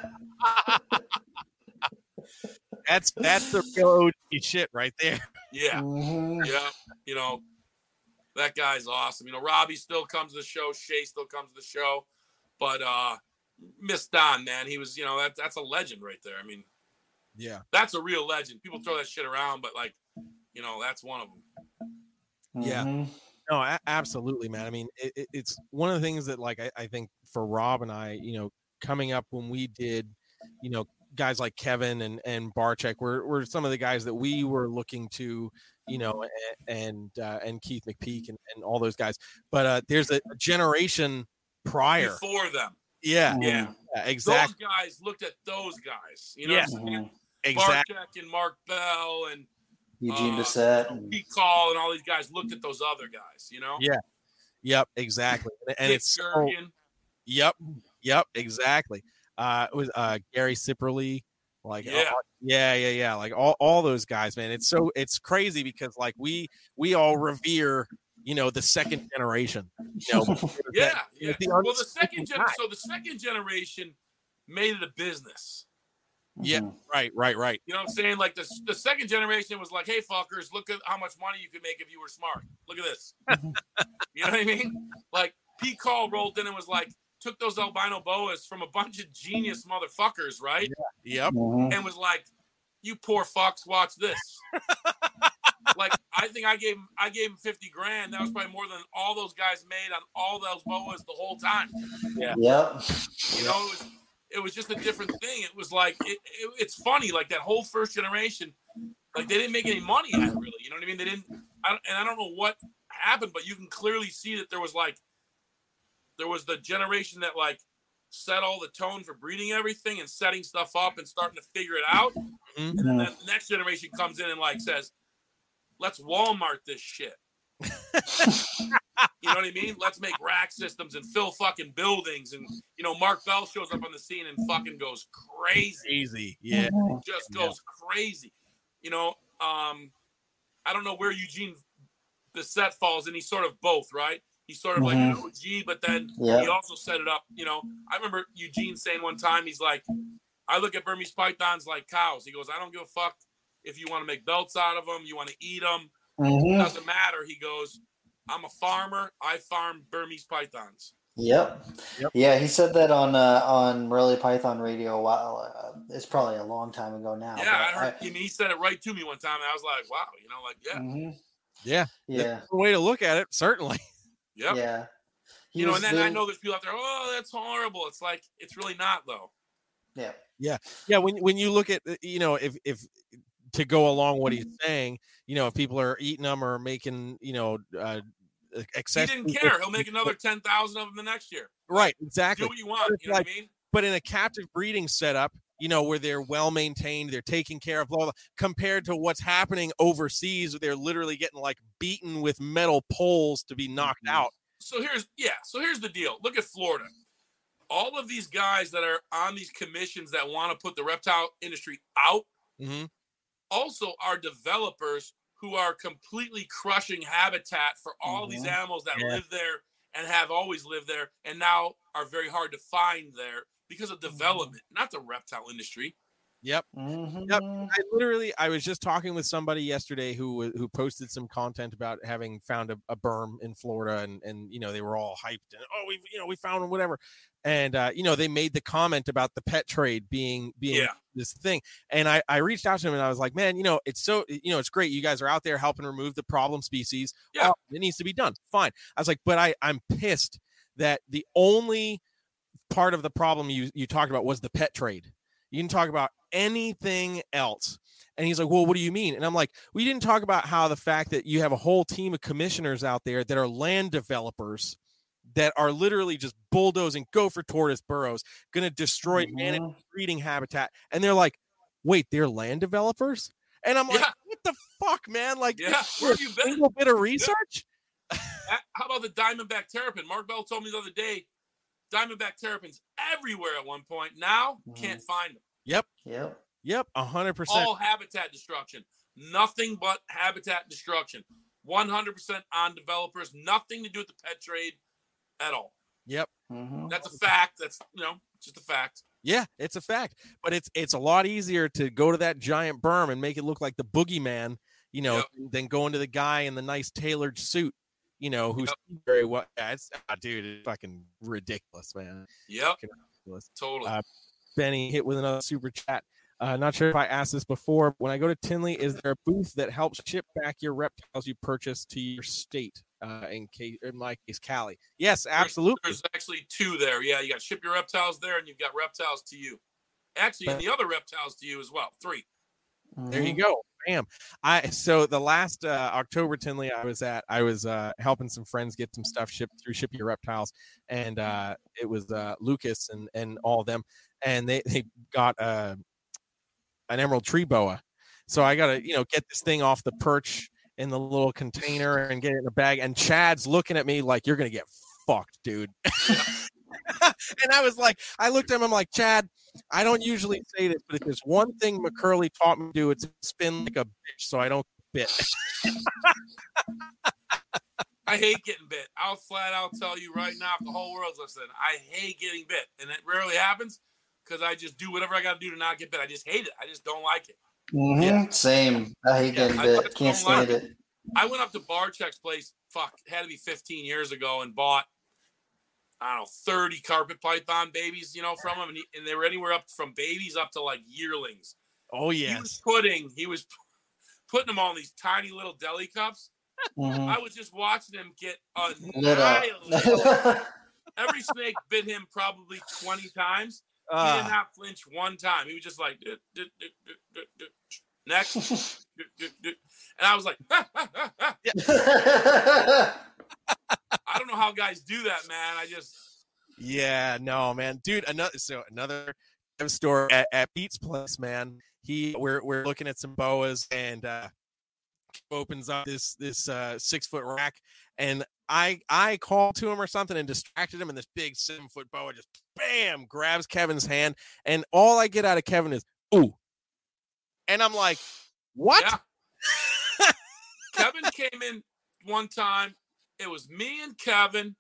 That's the real OG shit right there. Yeah. Mm-hmm. Yeah. You know, that guy's awesome. You know, Robbie still comes to the show. Shay still comes to the show. But Miss Don, man, he was, you know, that's a legend right there. I mean, yeah, that's a real legend. People throw that shit around, but like, you know, that's one of them. Yeah. Mm-hmm. No, absolutely, man. I mean, it's one of the things that, like, I think for Rob and I, you know, coming up when we did, you know, guys like Kevin and Barczyk were some of the guys that we were looking to, you know, and Keith McPeak and all those guys. But there's a generation prior before them. Yeah. Yeah. Exactly. Those guys looked at those guys. You know Yeah. what I'm saying? Exactly. Barczyk and Mark Bell and Eugene Bissett. Pete Call and all these guys looked at those other guys, you know? Yeah. Yep. Exactly. And it's so, Yep. Exactly. It was Gary Sipperly. Like, yeah. Like all those guys, man. It's crazy because like we all revere, you know, the second generation. You know, yeah. Well, the second generation made it a business. Yeah, right. You know what I'm saying? Like the second generation was like, hey, fuckers, look at how much money you could make if you were smart. Look at this. You know what I mean? Like Pete Call rolled in and was like, took those albino boas from a bunch of genius motherfuckers, right? Yeah. Yep. And was like, you poor fucks, watch this. Like, I think I gave him $50,000. That was probably more than all those guys made on all those boas the whole time. Yeah. Yep. You know, it was just a different thing. It was like it's funny, like that whole first generation, like they didn't make any money at it, really. You know what I mean? They didn't. I don't know what happened, but you can clearly see that there was the generation that like set all the tone for breeding everything and setting stuff up and starting to figure it out. Mm-hmm. And then the next generation comes in and like says, let's Walmart this shit. You know what I mean? Let's make rack systems and fill fucking buildings. And, you know, Mark Bell shows up on the scene and fucking goes crazy. Yeah. Just goes crazy. You know, I don't know where Eugene Bissett falls in. He's sort of both, right? He's sort of like an OG, but then he also set it up. You know, I remember Eugene saying one time, he's like, I look at Burmese pythons like cows. He goes, I don't give a fuck if you want to make belts out of them, you want to eat them. It doesn't matter. He goes, I'm a farmer. I farm Burmese pythons. Yep. Yeah, he said that on Morelia Python Radio a while. It's probably a long time ago now. Yeah, I heard. He said it right to me one time, and I was like, "Wow," you know, like, yeah. That's the way to look at it, certainly. Yep. Yeah. You know, and then I know there's people out there. Oh, that's horrible. It's like it's really not, though. Yeah. When you look at, you know, if to go along what he's saying, you know, if people are eating them or making, you know, he didn't care. He'll make another 10,000 of them the next year. Right. Exactly. Do what you want. You know what I mean? But in a captive breeding setup, you know, where they're well maintained, they're taken care of, blah, blah, compared to what's happening overseas, where they're literally getting like beaten with metal poles to be knocked out. So here's the deal. Look at Florida. All of these guys that are on these commissions that want to put the reptile industry out also are developers who are completely crushing habitat for all these animals that live there and have always lived there and now are very hard to find there because of development, not the reptile industry. Yep. I was just talking with somebody yesterday who posted some content about having found a berm in Florida, and you know, they were all hyped and we found whatever, and you know, they made the comment about the pet trade being this thing, and I reached out to him and I was like, man, you know, it's so, you know, it's great you guys are out there helping remove the problem species. Yeah, it needs to be done. Fine. I was like, but I'm pissed that the only part of the problem you talked about was the pet trade. You didn't talk about anything else. And he's like, well, what do you mean? And I'm like, we didn't talk about how the fact that you have a whole team of commissioners out there that are land developers that are literally just bulldozing gopher tortoise burrows, going to destroy manatee breeding habitat. And they're like, wait, they're land developers? And I'm like, what the fuck, man? Like, where have you been? A little bit of research? How about the diamondback terrapin? Mark Bell told me the other day, diamondback terrapins everywhere at one point. Now, can't find them. Yep. 100%. All habitat destruction. Nothing but habitat destruction. 100% on developers. Nothing to do with the pet trade at all. Yep. That's a fact. That's, just a fact. Yeah, it's a fact. But it's a lot easier to go to that giant berm and make it look like the boogeyman, than going to the guy in the nice tailored suit, who's very well. Yeah, dude, it's fucking ridiculous, man. Yep. Ridiculous. Totally. Benny hit with another super chat. Not sure if I asked this before. When I go to Tinley, is there a booth that helps ship back your reptiles you purchase to your state? In my case, Cali. Yes, absolutely. There's actually 2 there. Yeah, you got ship your reptiles there, and you've got reptiles to you. Actually, and the other reptiles to you as well. 3. There you go. Bam. So the last October Tinley I was at, I was helping some friends get some stuff shipped through Ship Your Reptiles, and it was Lucas and all of them, and they got an emerald tree boa. So I gotta get this thing off the perch in the little container and get it in a bag. And Chad's looking at me like, you're gonna get fucked, dude. And I was like, I looked at him, I'm like, Chad, I don't usually say this, but if there's one thing McCurley taught me to do, it's spin like a bitch so I don't get bit. I hate getting bit. I'll flat out tell you right now, if the whole world's listening, I hate getting bit. And it rarely happens because I just do whatever I got to do to not get bit. I just hate it. I just don't like it. Same. I hate getting bit. Can't stand it. I went up to Barczyk's place, it had to be 15 years ago, and bought, 30 carpet python babies, from him. And they were anywhere up from babies up to like yearlings. Oh, yes. He was putting them all in these tiny little deli cups. I was just watching him get annihilated. Every snake bit him probably 20 times. He did not flinch one time. He was just like, next. And I was like, I don't know how guys do that, man. Yeah, no, man. Dude, another story at Pete's place, man. We're looking at some boas, and opens up this 6-foot rack, and I called to him or something and distracted him, and this big 7-foot boa just bam grabs Kevin's hand, and all I get out of Kevin is ooh, and I'm like, what? Yeah. Kevin came in one time. It was me and Kevin.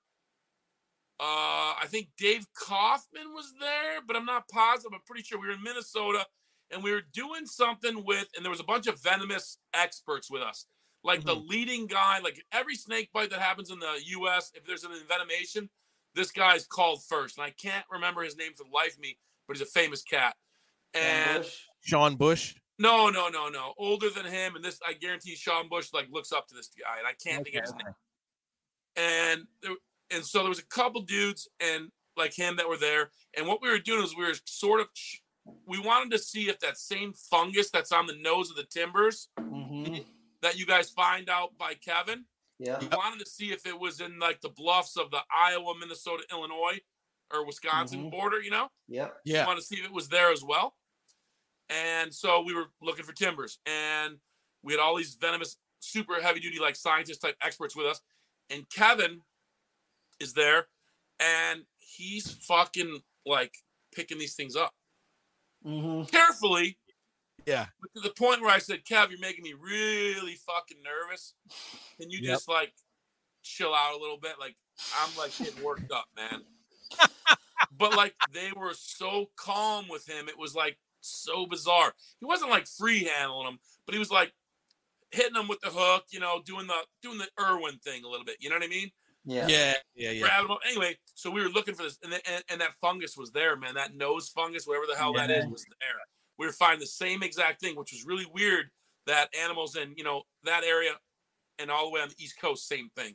I think Dave Kaufman was there, but I'm not positive. I'm pretty sure we were in Minnesota, and we were doing something and there was a bunch of venomous experts with us. Like the leading guy, like every snake bite that happens in the U.S., if there's an envenomation, this guy's called first. And I can't remember his name for the life of me, but he's a famous cat. And Sean Bush? No. Older than him. And this, I guarantee Sean Bush looks up to this guy, and I can't think of his name. And so there was a couple dudes and like him that were there. And what we were doing was we were sort of, we wanted to see if that same fungus that's on the nose of the timbers that you guys find out by Kevin, we wanted to see if it was in like the bluffs of the Iowa, Minnesota, Illinois, or Wisconsin border, Yeah. We wanted to see if it was there as well. And so we were looking for timbers, and we had all these venomous, super heavy duty, like scientist type experts with us. And Kevin is there, and he's fucking like picking these things up carefully. Yeah. But to the point where I said, Kev, you're making me really fucking nervous. Can you just like chill out a little bit? Like I'm like getting worked up, man. But like they were so calm with him. It was like so bizarre. He wasn't like free handling them, but he was like hitting them with the hook, doing the Irwin thing a little bit. You know what I mean? Yeah. Grabbing them. Anyway, so we were looking for this, and that fungus was there, man. That nose fungus, whatever the hell that is, was there. We were finding the same exact thing, which was really weird. That animals in that area and all the way on the East Coast, same thing.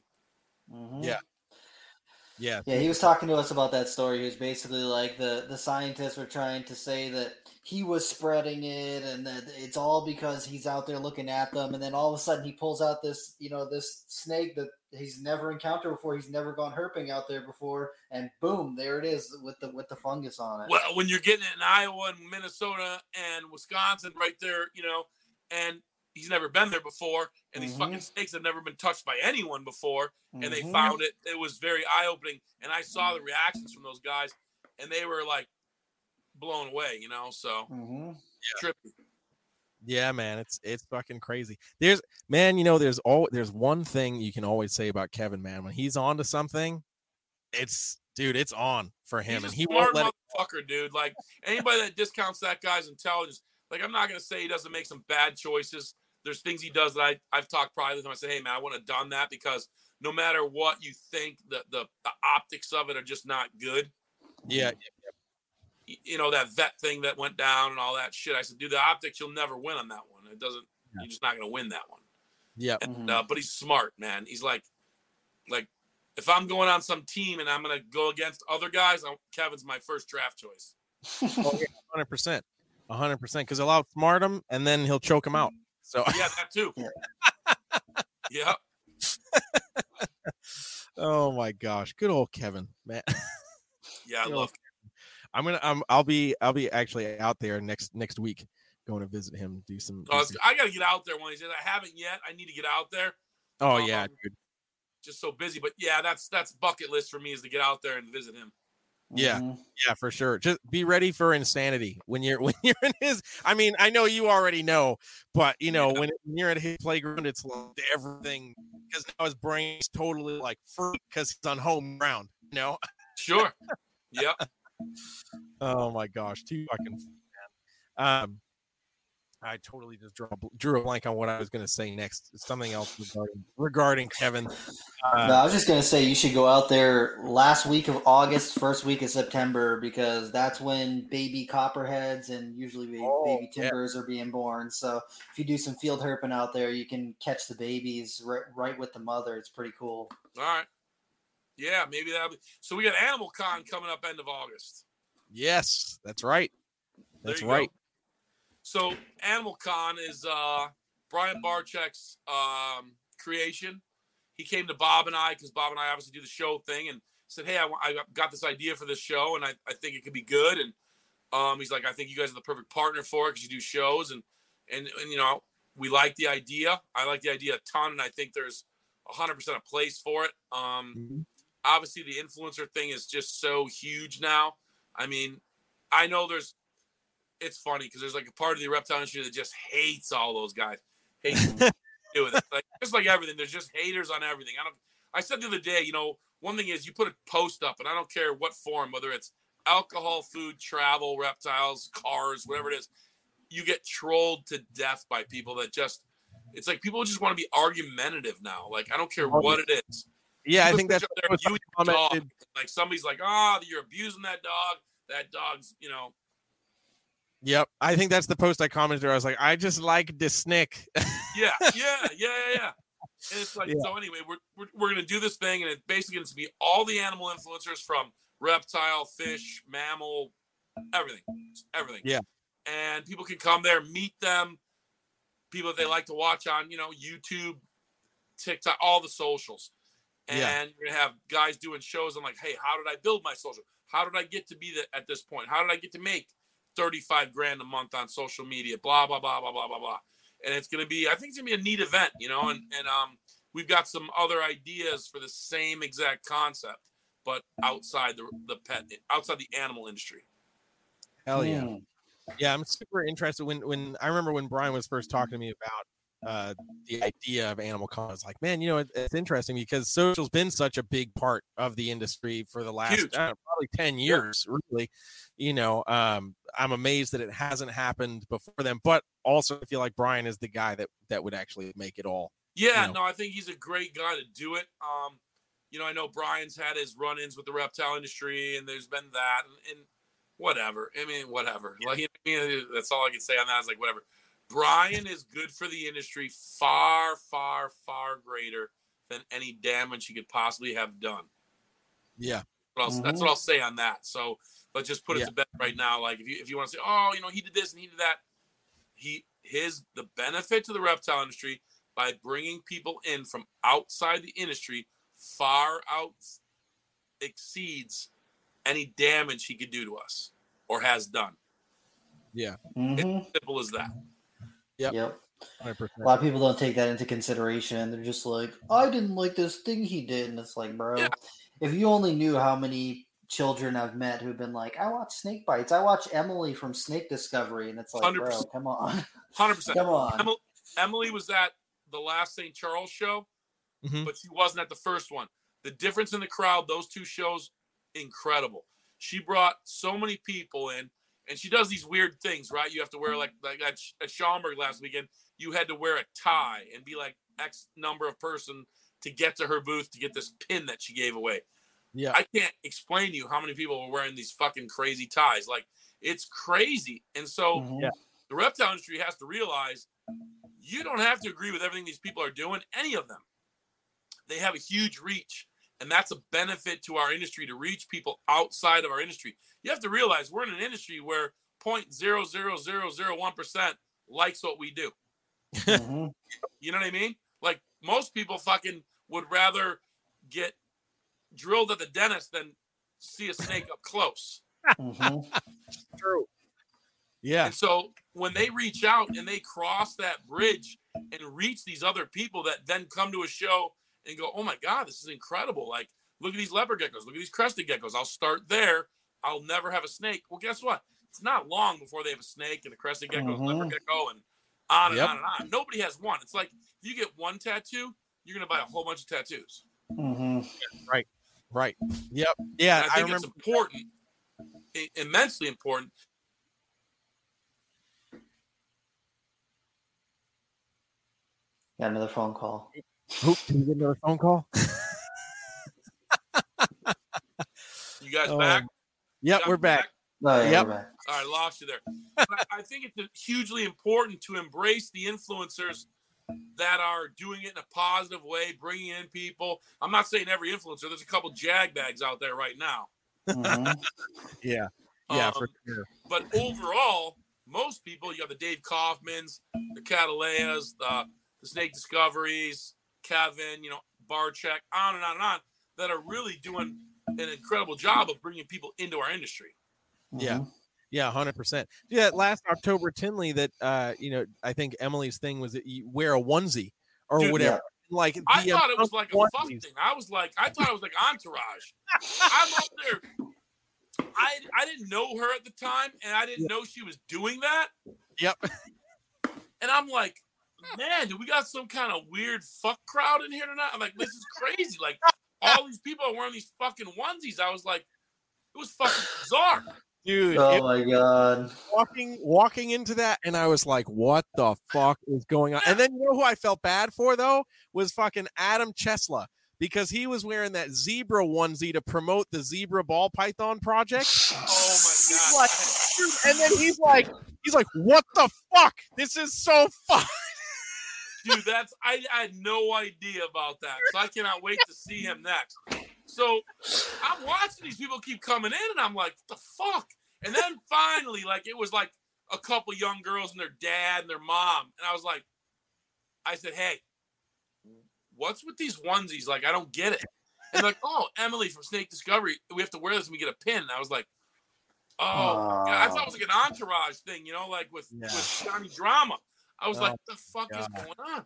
Yeah. He was talking to us about that story. He was basically like the scientists were trying to say that he was spreading it and that it's all because he's out there looking at them. And then all of a sudden he pulls out this, this snake that he's never encountered before. He's never gone herping out there before. And boom, there it is with the fungus on it. Well, when you're getting it in Iowa and Minnesota and Wisconsin right there, and he's never been there before. And these fucking snakes have never been touched by anyone before. And they found it. It was very eye-opening. And I saw the reactions from those guys, and they were like blown away, so trippy. Yeah, man, it's fucking crazy. There's one thing you can always say about Kevin, man. When he's on to something, it's on for him. He's and a he smart won't let motherfucker, dude. Like anybody that discounts that guy's intelligence, like I'm not gonna say he doesn't make some bad choices. There's things he does that I've talked privately with him. I said, hey man, I wouldn't have done that because no matter what you think, the optics of it are just not good. Yeah. You know, that vet thing that went down and all that shit. I said, dude, the optics, you'll never win on that one. It doesn't. Yeah. You're just not gonna win that one. Yeah. But he's smart, man. He's like if I'm going on some team and I'm gonna go against other guys, Kevin's my first draft choice. 100%, 100%. Because he'll outsmart him and then he'll choke him out. So yeah, that too. Yeah. Oh my gosh, good old Kevin, man. Yeah, I love Kevin. I'll be actually out there next week, going to visit him, do some. I gotta get out there one of these days. I haven't yet. I need to get out there. Oh yeah, dude. Just so busy, but yeah, that's bucket list for me is to get out there and visit him. Yeah, yeah, for sure. Just be ready for insanity when you're in his. I mean, I know you already know, but when you're at his playground, it's like everything because now his brain's totally like free because he's on home ground. Sure. Yep. Oh my gosh, too fucking fun. I totally just drew a blank on what I was going to say next. Something else regarding Kevin. No, I was just going to say you should go out there last week of August, first week of September, because that's when baby copperheads and usually baby timbers are being born. So if you do some field herping out there, you can catch the babies right with the mother. It's pretty cool. All right. Yeah, maybe that'll be. So we got Animal Con coming up end of August. Yes, that's right. That's right. Go. So Animal Con is Brian Barczyk's creation. He came to Bob and I because Bob and I obviously do the show thing and said, hey, I got this idea for this show and I think it could be good. And he's like, I think you guys are the perfect partner for it because you do shows and we like the idea. I like the idea a ton and I think there's 100% a place for it. Obviously the influencer thing is just so huge now. I mean, I know it's funny because there's like a part of the reptile industry that just hates all those guys. Hates do with it. Like just like everything, there's just haters on everything. I said the other day, one thing is you put a post up, and I don't care what form, whether it's alcohol, food, travel, reptiles, cars, whatever it is, you get trolled to death by people that it's like people just want to be argumentative now. Like I don't care what it is. Yeah, I think that's dog. Like somebody's like, you're abusing that dog. That dog's, Yep, I think that's the post I commented. I was like, I just like the snick. Yeah. And it's like, so anyway, we're gonna do this thing, and it's basically going to be all the animal influencers from reptile, fish, mammal, everything. Yeah, and people can come there, meet them, people that they like to watch on, YouTube, TikTok, all the socials, and you're gonna have guys doing shows on like, hey, how did I build my social? How did I get to be at this point? How did I get to make $35,000 a month on social media, blah, blah, blah, blah, blah, blah, blah. And I think it's going to be a neat event, and we've got some other ideas for the same exact concept, but outside outside the animal industry. Hell yeah. Yeah. I'm super interested when I remember when Brian was first talking to me about the idea of Animal Con. I was like, man, it's interesting because social's been such a big part of the industry for the last probably 10 years, really. I'm amazed that it hasn't happened before then, but also I feel like Brian is the guy that would actually make it all. Yeah, no, I think he's a great guy to do it. I know Brian's had his run-ins with the reptile industry, and there's been that, and whatever. I mean, whatever. Like, that's all I can say on that. Is like, whatever. Brian is good for the industry, far, far, far greater than any damage he could possibly have done. Yeah, that's what I'll say on that. So let's just put it to bed right now. Like, if you want to say, he did this and he did that, the benefit to the reptile industry by bringing people in from outside the industry far exceeds any damage he could do to us or has done. Yeah, it's as simple as that. Yep. 100%. A lot of people don't take that into consideration. They're just like, I didn't like this thing he did. And it's like, bro, if you only knew how many children I've met who've been like, I watch snake bites. I watch Emily from Snake Discovery. And it's like, 100%. Bro, come on. 100%. Come on. Emily was at the last St. Charles show, but she wasn't at the first one. The difference in the crowd, those two shows, incredible. She brought so many people in, and she does these weird things, right? You have to wear, like at Schaumburg last weekend, you had to wear a tie and be like X number of person to get to her booth to get this pin that she gave away. Yeah. I can't explain to you how many people were wearing these fucking crazy ties. Like, it's crazy. And so the reptile industry has to realize you don't have to agree with everything these people are doing, any of them. They have a huge reach, and that's a benefit to our industry to reach people outside of our industry. You have to realize we're in an industry where 0.00001% likes what we do. Mm-hmm. You know what I mean? Like, most people fucking would rather get drilled at the dentist than see a snake up close. True. Yeah. And so when they reach out and they cross that bridge and reach these other people that then come to a show and go, oh my God, this is incredible. Like, look at these leopard geckos. Look at these crested geckos. I'll start there. I'll never have a snake. Well, guess what? It's not long before they have a snake and a crested gecko, and a leopard gecko, and on and on and on. Nobody has one. It's like, if you get one tattoo, you're going to buy a whole bunch of tattoos. Right. Yep. Yeah. And I think it's important, immensely important. Got another phone call. Oop, can you get another phone call? You guys back? Yep, we're back. Oh, yeah, yep. we're back. All right, lost you there. But I think it's hugely important to embrace the influencers that are doing it in a positive way, bringing in people. I'm not saying every influencer. There's a couple jag bags out there right now. Yeah, for sure. But overall, most people, you have the Dave Kaufmans, the Cataleas, the Snake Discoveries, Kevin, Barcheck, on and on and on, that are really doing an incredible job of bringing people into our industry. Yeah, 100%. Yeah, last October, Tinley, that I think Emily's thing was that you wear a onesie or whatever. Yeah. Like, I thought it was like a fuck thing. I thought it was like Entourage. I'm up there. I didn't know her at the time, and I didn't know she was doing that. Yep. And I'm like, man, do we got some kind of weird fuck crowd in here tonight? I'm like, this is crazy. Like, all these people are wearing these fucking onesies. I was like, it was fucking bizarre. Dude, oh my God. Walking into that, and I was like, what the fuck is going on? And then, you know who I felt bad for, though, was fucking Adam Chesla, because he was wearing that zebra onesie to promote the zebra ball python project. Oh my God. And then he's like, what the fuck? This is so fun. Dude, I had no idea about that. So I cannot wait to see him next. So I'm watching these people keep coming in, and I'm like, what the fuck? And then finally, like, it was like a couple young girls and their dad and their mom. And I said, hey, what's with these onesies? Like, I don't get it. And like, oh, Emily from Snake Discovery, we have to wear this and we get a pin. And I was like, oh, I thought it was like an Entourage thing, like with Johnny Drama. I was like, what the fuck is going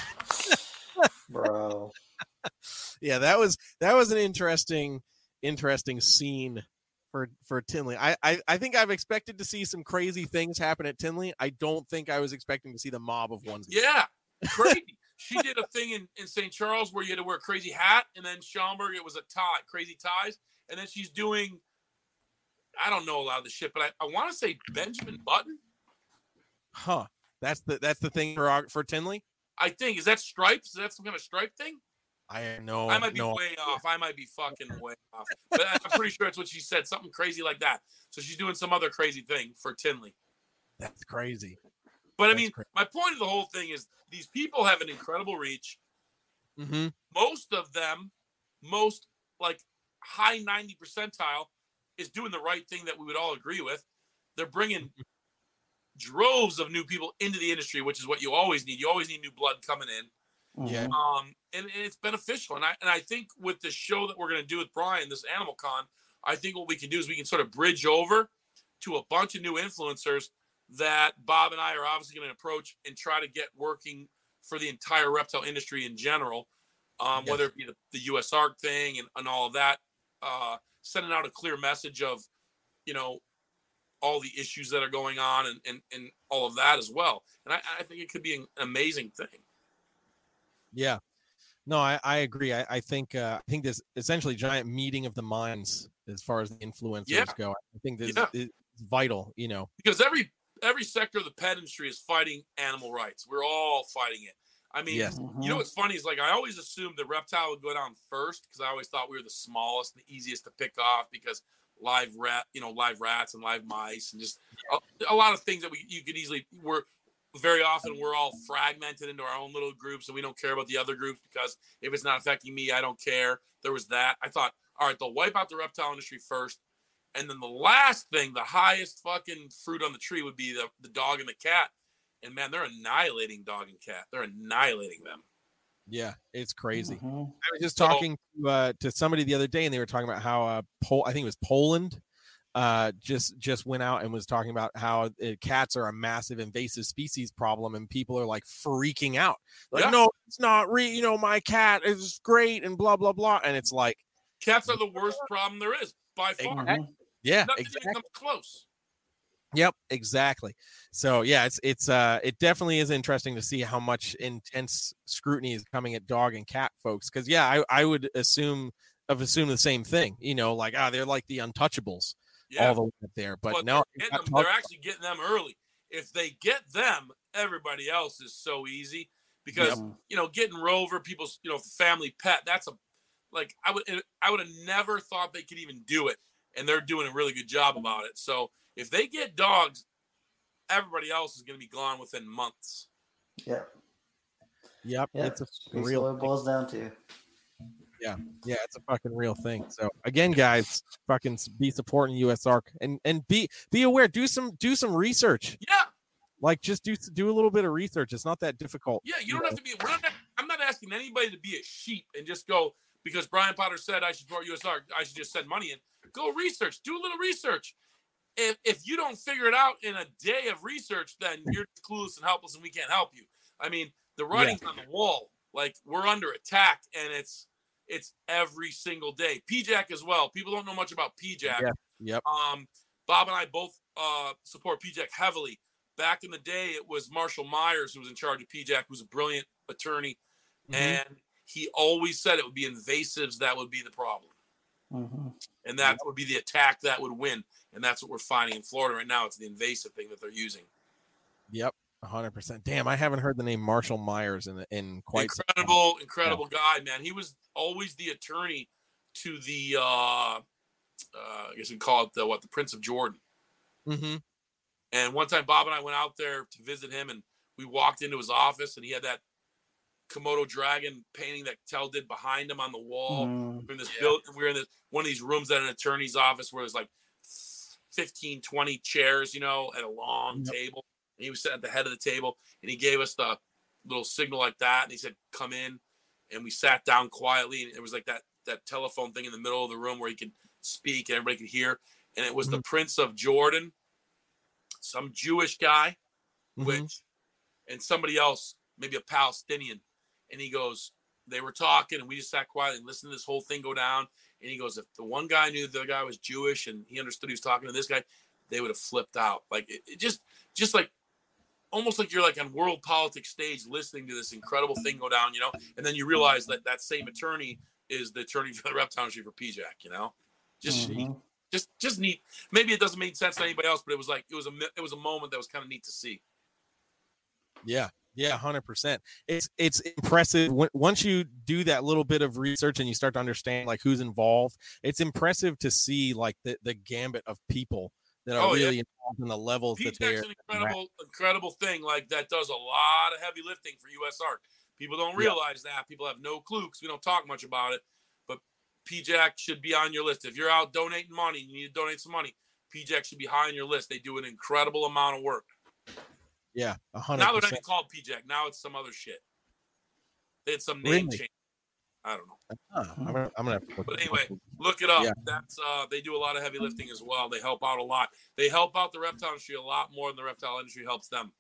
on? Bro. Yeah, that was an interesting scene for Tinley. I think I've expected to see some crazy things happen at Tinley. I don't think I was expecting to see the mob of onesies. Yeah, crazy. She did a thing in St. Charles where you had to wear a crazy hat, and then Schaumburg, it was a tie, crazy ties. And then she's doing, I don't know a lot of the shit, but I want to say Benjamin Button. Huh. That's the thing for Tinley? I think. Is that stripes? Is that some kind of stripe thing? I know. I might be way off. I might be fucking way off. But I'm pretty sure that's what she said. Something crazy like that. So she's doing some other crazy thing for Tinley. That's crazy. But I mean, my point of the whole thing is these people have an incredible reach. Mm-hmm. Most of them, like high 90 percentile, is doing the right thing that we would all agree with. They're bringing droves of new people into the industry, which is what you always need. You always need new blood coming in. Yeah. And it's beneficial. And I think with the show that we're going to do with Brian, this Animal Con, I think what we can do is we can sort of bridge over to a bunch of new influencers that Bob and I are obviously going to approach and try to get working for the entire reptile industry in general, whether it be the USARK thing and all of that sending out a clear message of, all the issues that are going on and all of that as well. And I think it could be an amazing thing. Yeah. No, I agree. I think this essentially giant meeting of the minds as far as the influencers go. I think this is vital, because every sector of the pet industry is fighting animal rights. We're all fighting it. I mean, what's funny is I always assumed that reptile would go down first because I always thought we were the smallest and the easiest to pick off because live rats and live mice and just a lot of things that you could easily. Very often we're all fragmented into our own little groups and we don't care about the other groups because if it's not affecting me, I don't care. There was that. I thought, all right, they'll wipe out the reptile industry first. And then the last thing, the highest fucking fruit on the tree would be the dog and the cat. And man, they're annihilating dog and cat. They're annihilating them. Yeah, it's crazy. I was just talking to somebody the other day and they were talking about how I think it was Poland just went out and was talking about how cats are a massive invasive species problem and people are like freaking out. No, it's not my cat is great and blah, blah, blah. And it's like cats are the worst problem there is by far. Yeah, nothing even comes close. Yep, exactly. So yeah, it definitely is interesting to see how much intense scrutiny is coming at dog and cat folks. Cause I would assume the same thing, they're like the untouchables. All the way up there, but no, they're actually getting them early. If they get them, everybody else is so easy because getting Rover, people's family pet. That's I would have never thought they could even do it, and they're doing a really good job about it. So if they get dogs, everybody else is going to be gone within months. Yep. It's a real. What it boils down to. Yeah, it's a fucking real thing. So again, guys, fucking be supporting USARK and be aware. Do some research. Yeah, just do a little bit of research. It's not that difficult. Yeah, you don't have to be. I'm not asking anybody to be a sheep and just go because Brian Potter said I should support USARK. I should just send money in. Go research. Do a little research. If you don't figure it out in a day of research, then you're clueless and helpless, and we can't help you. I mean, the writing's on the wall. We're under attack, and it's every single day. PJAC as well. People don't know much about PJAC. Yeah. Yep. Bob and I both support PJAC heavily. Back in the day, it was Marshall Myers who was in charge of PJAC, who's a brilliant attorney. And he always said it would be invasives that would be the problem. And that would be the attack that would win. And that's what we're finding in Florida right now. It's the invasive thing that they're using. Yep. 100%. Damn, I haven't heard the name Marshall Myers in quite incredible guy, man. He was always the attorney to the I guess we'd call it the Prince of Jordan. And one time Bob and I went out there to visit him and we walked into his office and he had that Komodo dragon painting that Tell did behind him on the wall. We're in this we're in this one of these rooms at an attorney's office where there's 15, 20 chairs, at a long table. And he was sitting at the head of the table, and he gave us the little signal like that. And he said, "Come in." And we sat down quietly, and it was like that telephone thing in the middle of the room where he could speak and everybody could hear. And it was the Prince of Jordan, some Jewish guy, and somebody else, maybe a Palestinian. And he goes, they were talking, and we just sat quietly and listened to this whole thing go down. And he goes, if the one guy knew the other guy was Jewish and he understood he was talking to this guy, they would have flipped out. It just almost like you're on world politics stage listening to this incredible thing go down, and then you realize that same attorney is the attorney for the reptile industry for PJAC, just neat. Maybe it doesn't make sense to anybody else, but it was a moment that was kind of neat to see. Yeah. Yeah, 100%. It's impressive once you do that little bit of research and you start to understand who's involved. It's impressive to see the gambit of people that are really involved in the levels that they're. It's an incredible thing that does a lot of heavy lifting for USARK. People don't realize that. People have no clue because we don't talk much about it. But PJAC should be on your list. If you're out donating money, you need to donate some money. PJAC should be high on your list. They do an incredible amount of work. Yeah, 100%. Now they're not even called PJAC. Now it's some other shit. They had some name change. I don't know. I'm gonna. But anyway, look it up. Yeah. That's they do a lot of heavy lifting as well. They help out a lot. They help out the reptile industry a lot more than the reptile industry helps them.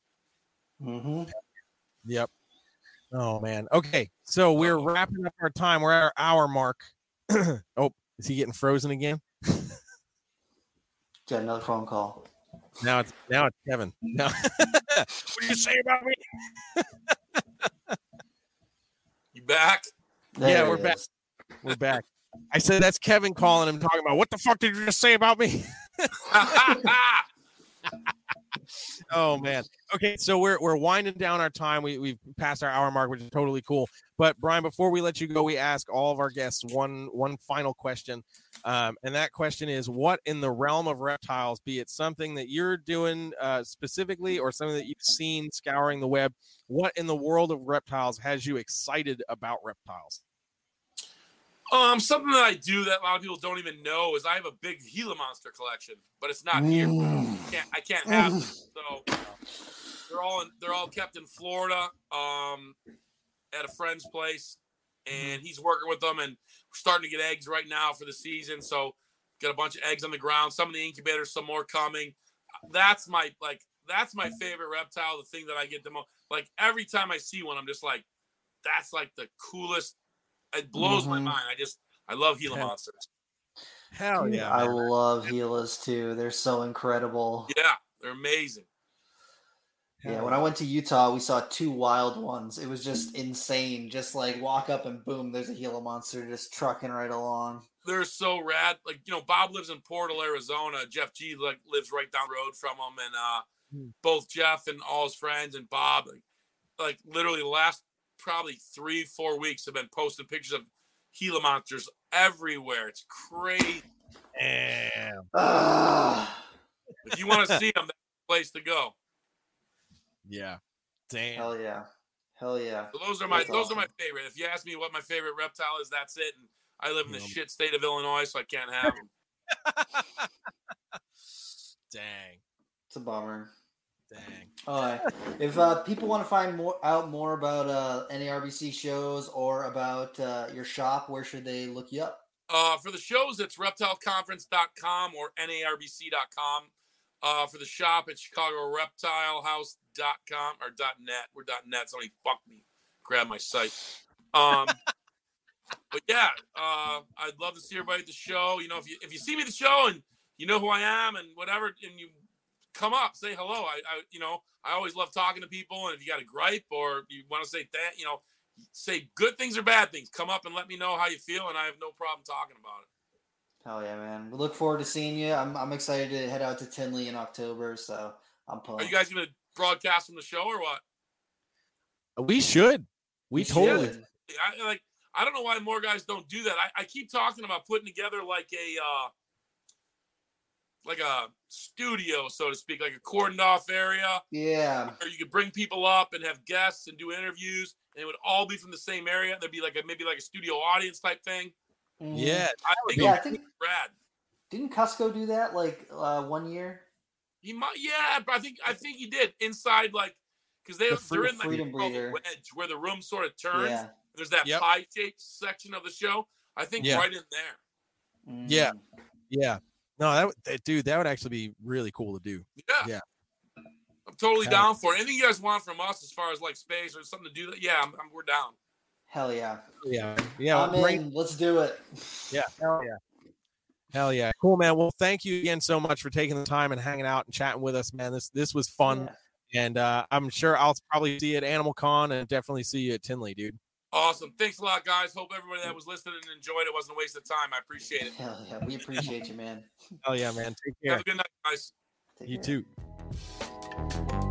Yep. Oh man. Okay, so we're wrapping up our time. We're at our hour mark. Oh, is he getting frozen again? Got another phone call. Now it's Kevin. Now, what do you say about me? You back? Yeah, we're back. We're back. I said that's Kevin calling him, talking about what the fuck did you just say about me? Oh man. Okay, so we're winding down our time. We've passed our hour mark, which is totally cool. But Brian, before we let you go, we ask all of our guests one final question, and that question is: what in the realm of reptiles, be it something that you're doing specifically or something that you've seen scouring the web, what in the world of reptiles has you excited about reptiles? Something that I do that a lot of people don't even know is I have a big Gila monster collection, but it's not here. I can't have them. So they're all kept in Florida, at a friend's place, and he's working with them, and we're starting to get eggs right now for the season. So got a bunch of eggs on the ground, some in the incubator, some more coming. That's my favorite reptile, the thing that I get the most. Like every time I see one, I'm just like, that's like the coolest. It blows my mind. I love Gila monsters. Hell yeah. I love Gilas too. They're so incredible. Yeah, they're amazing. Yeah, when I went to Utah, we saw 2 wild ones. It was just insane. Just like walk up and boom, there's a Gila monster just trucking right along. They're so rad. Like, Bob lives in Portal, Arizona. Jeff G lives right down the road from him, and both Jeff and all his friends and Bob, like literally the last probably 3-4 weeks have been posting pictures of Gila monsters everywhere. It's crazy. Damn. If you want to see them, that's the place to go. Yeah. Damn. Hell yeah. Hell yeah. So those are my favorite. If you ask me what my favorite reptile is, that's it. And I live in the shit state of Illinois, so I can't have them. Dang. It's a bummer. Dang. All right. If people want to find out more about NARBC shows or about your shop, where should they look you up? For the shows, it's reptileconference.com or NARBC.com. For the shop, it's ChicagoReptileHouse.com or .net. We're .net. Somebody fucked me. Grab my site. But yeah, I'd love to see everybody at the show. If you see me at the show and you know who I am and whatever, and you come up, say hello. I always love talking to people. And if you got a gripe or you want to say that, say good things or bad things, come up and let me know how you feel. And I have no problem talking about it. Hell yeah, man. We look forward to seeing you. I'm excited to head out to Tinley in October. So I'm pumped. Are you guys going to broadcast from the show or what? We should. We totally. I don't know why more guys don't do that. I keep talking about putting together like a studio, so to speak, like a cordoned off area. Yeah. Where you could bring people up and have guests and do interviews, and it would all be from the same area. There'd be maybe a studio audience type thing. Mm-hmm. Yeah. I think rad. Didn't Cusco do that 1 year? He might, yeah, but I think he did inside because they're in Freedom Breeder wedge where the room sort of turns. Yeah. There's that pie-shaped section of the show. I think right in there. Mm. Yeah. Yeah. No, that would actually be really cool to do. Yeah. I'm totally down for it. Anything you guys want from us as far as space or something to do that? Yeah, we're down. Hell yeah. Yeah. I'm in. Let's do it. Yeah. Hell yeah. Hell yeah. Cool, man. Well, thank you again so much for taking the time and hanging out and chatting with us, man. This was fun. Yeah. And I'm sure I'll probably see you at Animal Con and definitely see you at Tinley, dude. Awesome. Thanks a lot, guys. Hope everybody that was listening and enjoyed it. Wasn't a waste of time. I appreciate it. Hell yeah. We appreciate you, man. Hell yeah, man. Take care. Have a good night, guys. You too.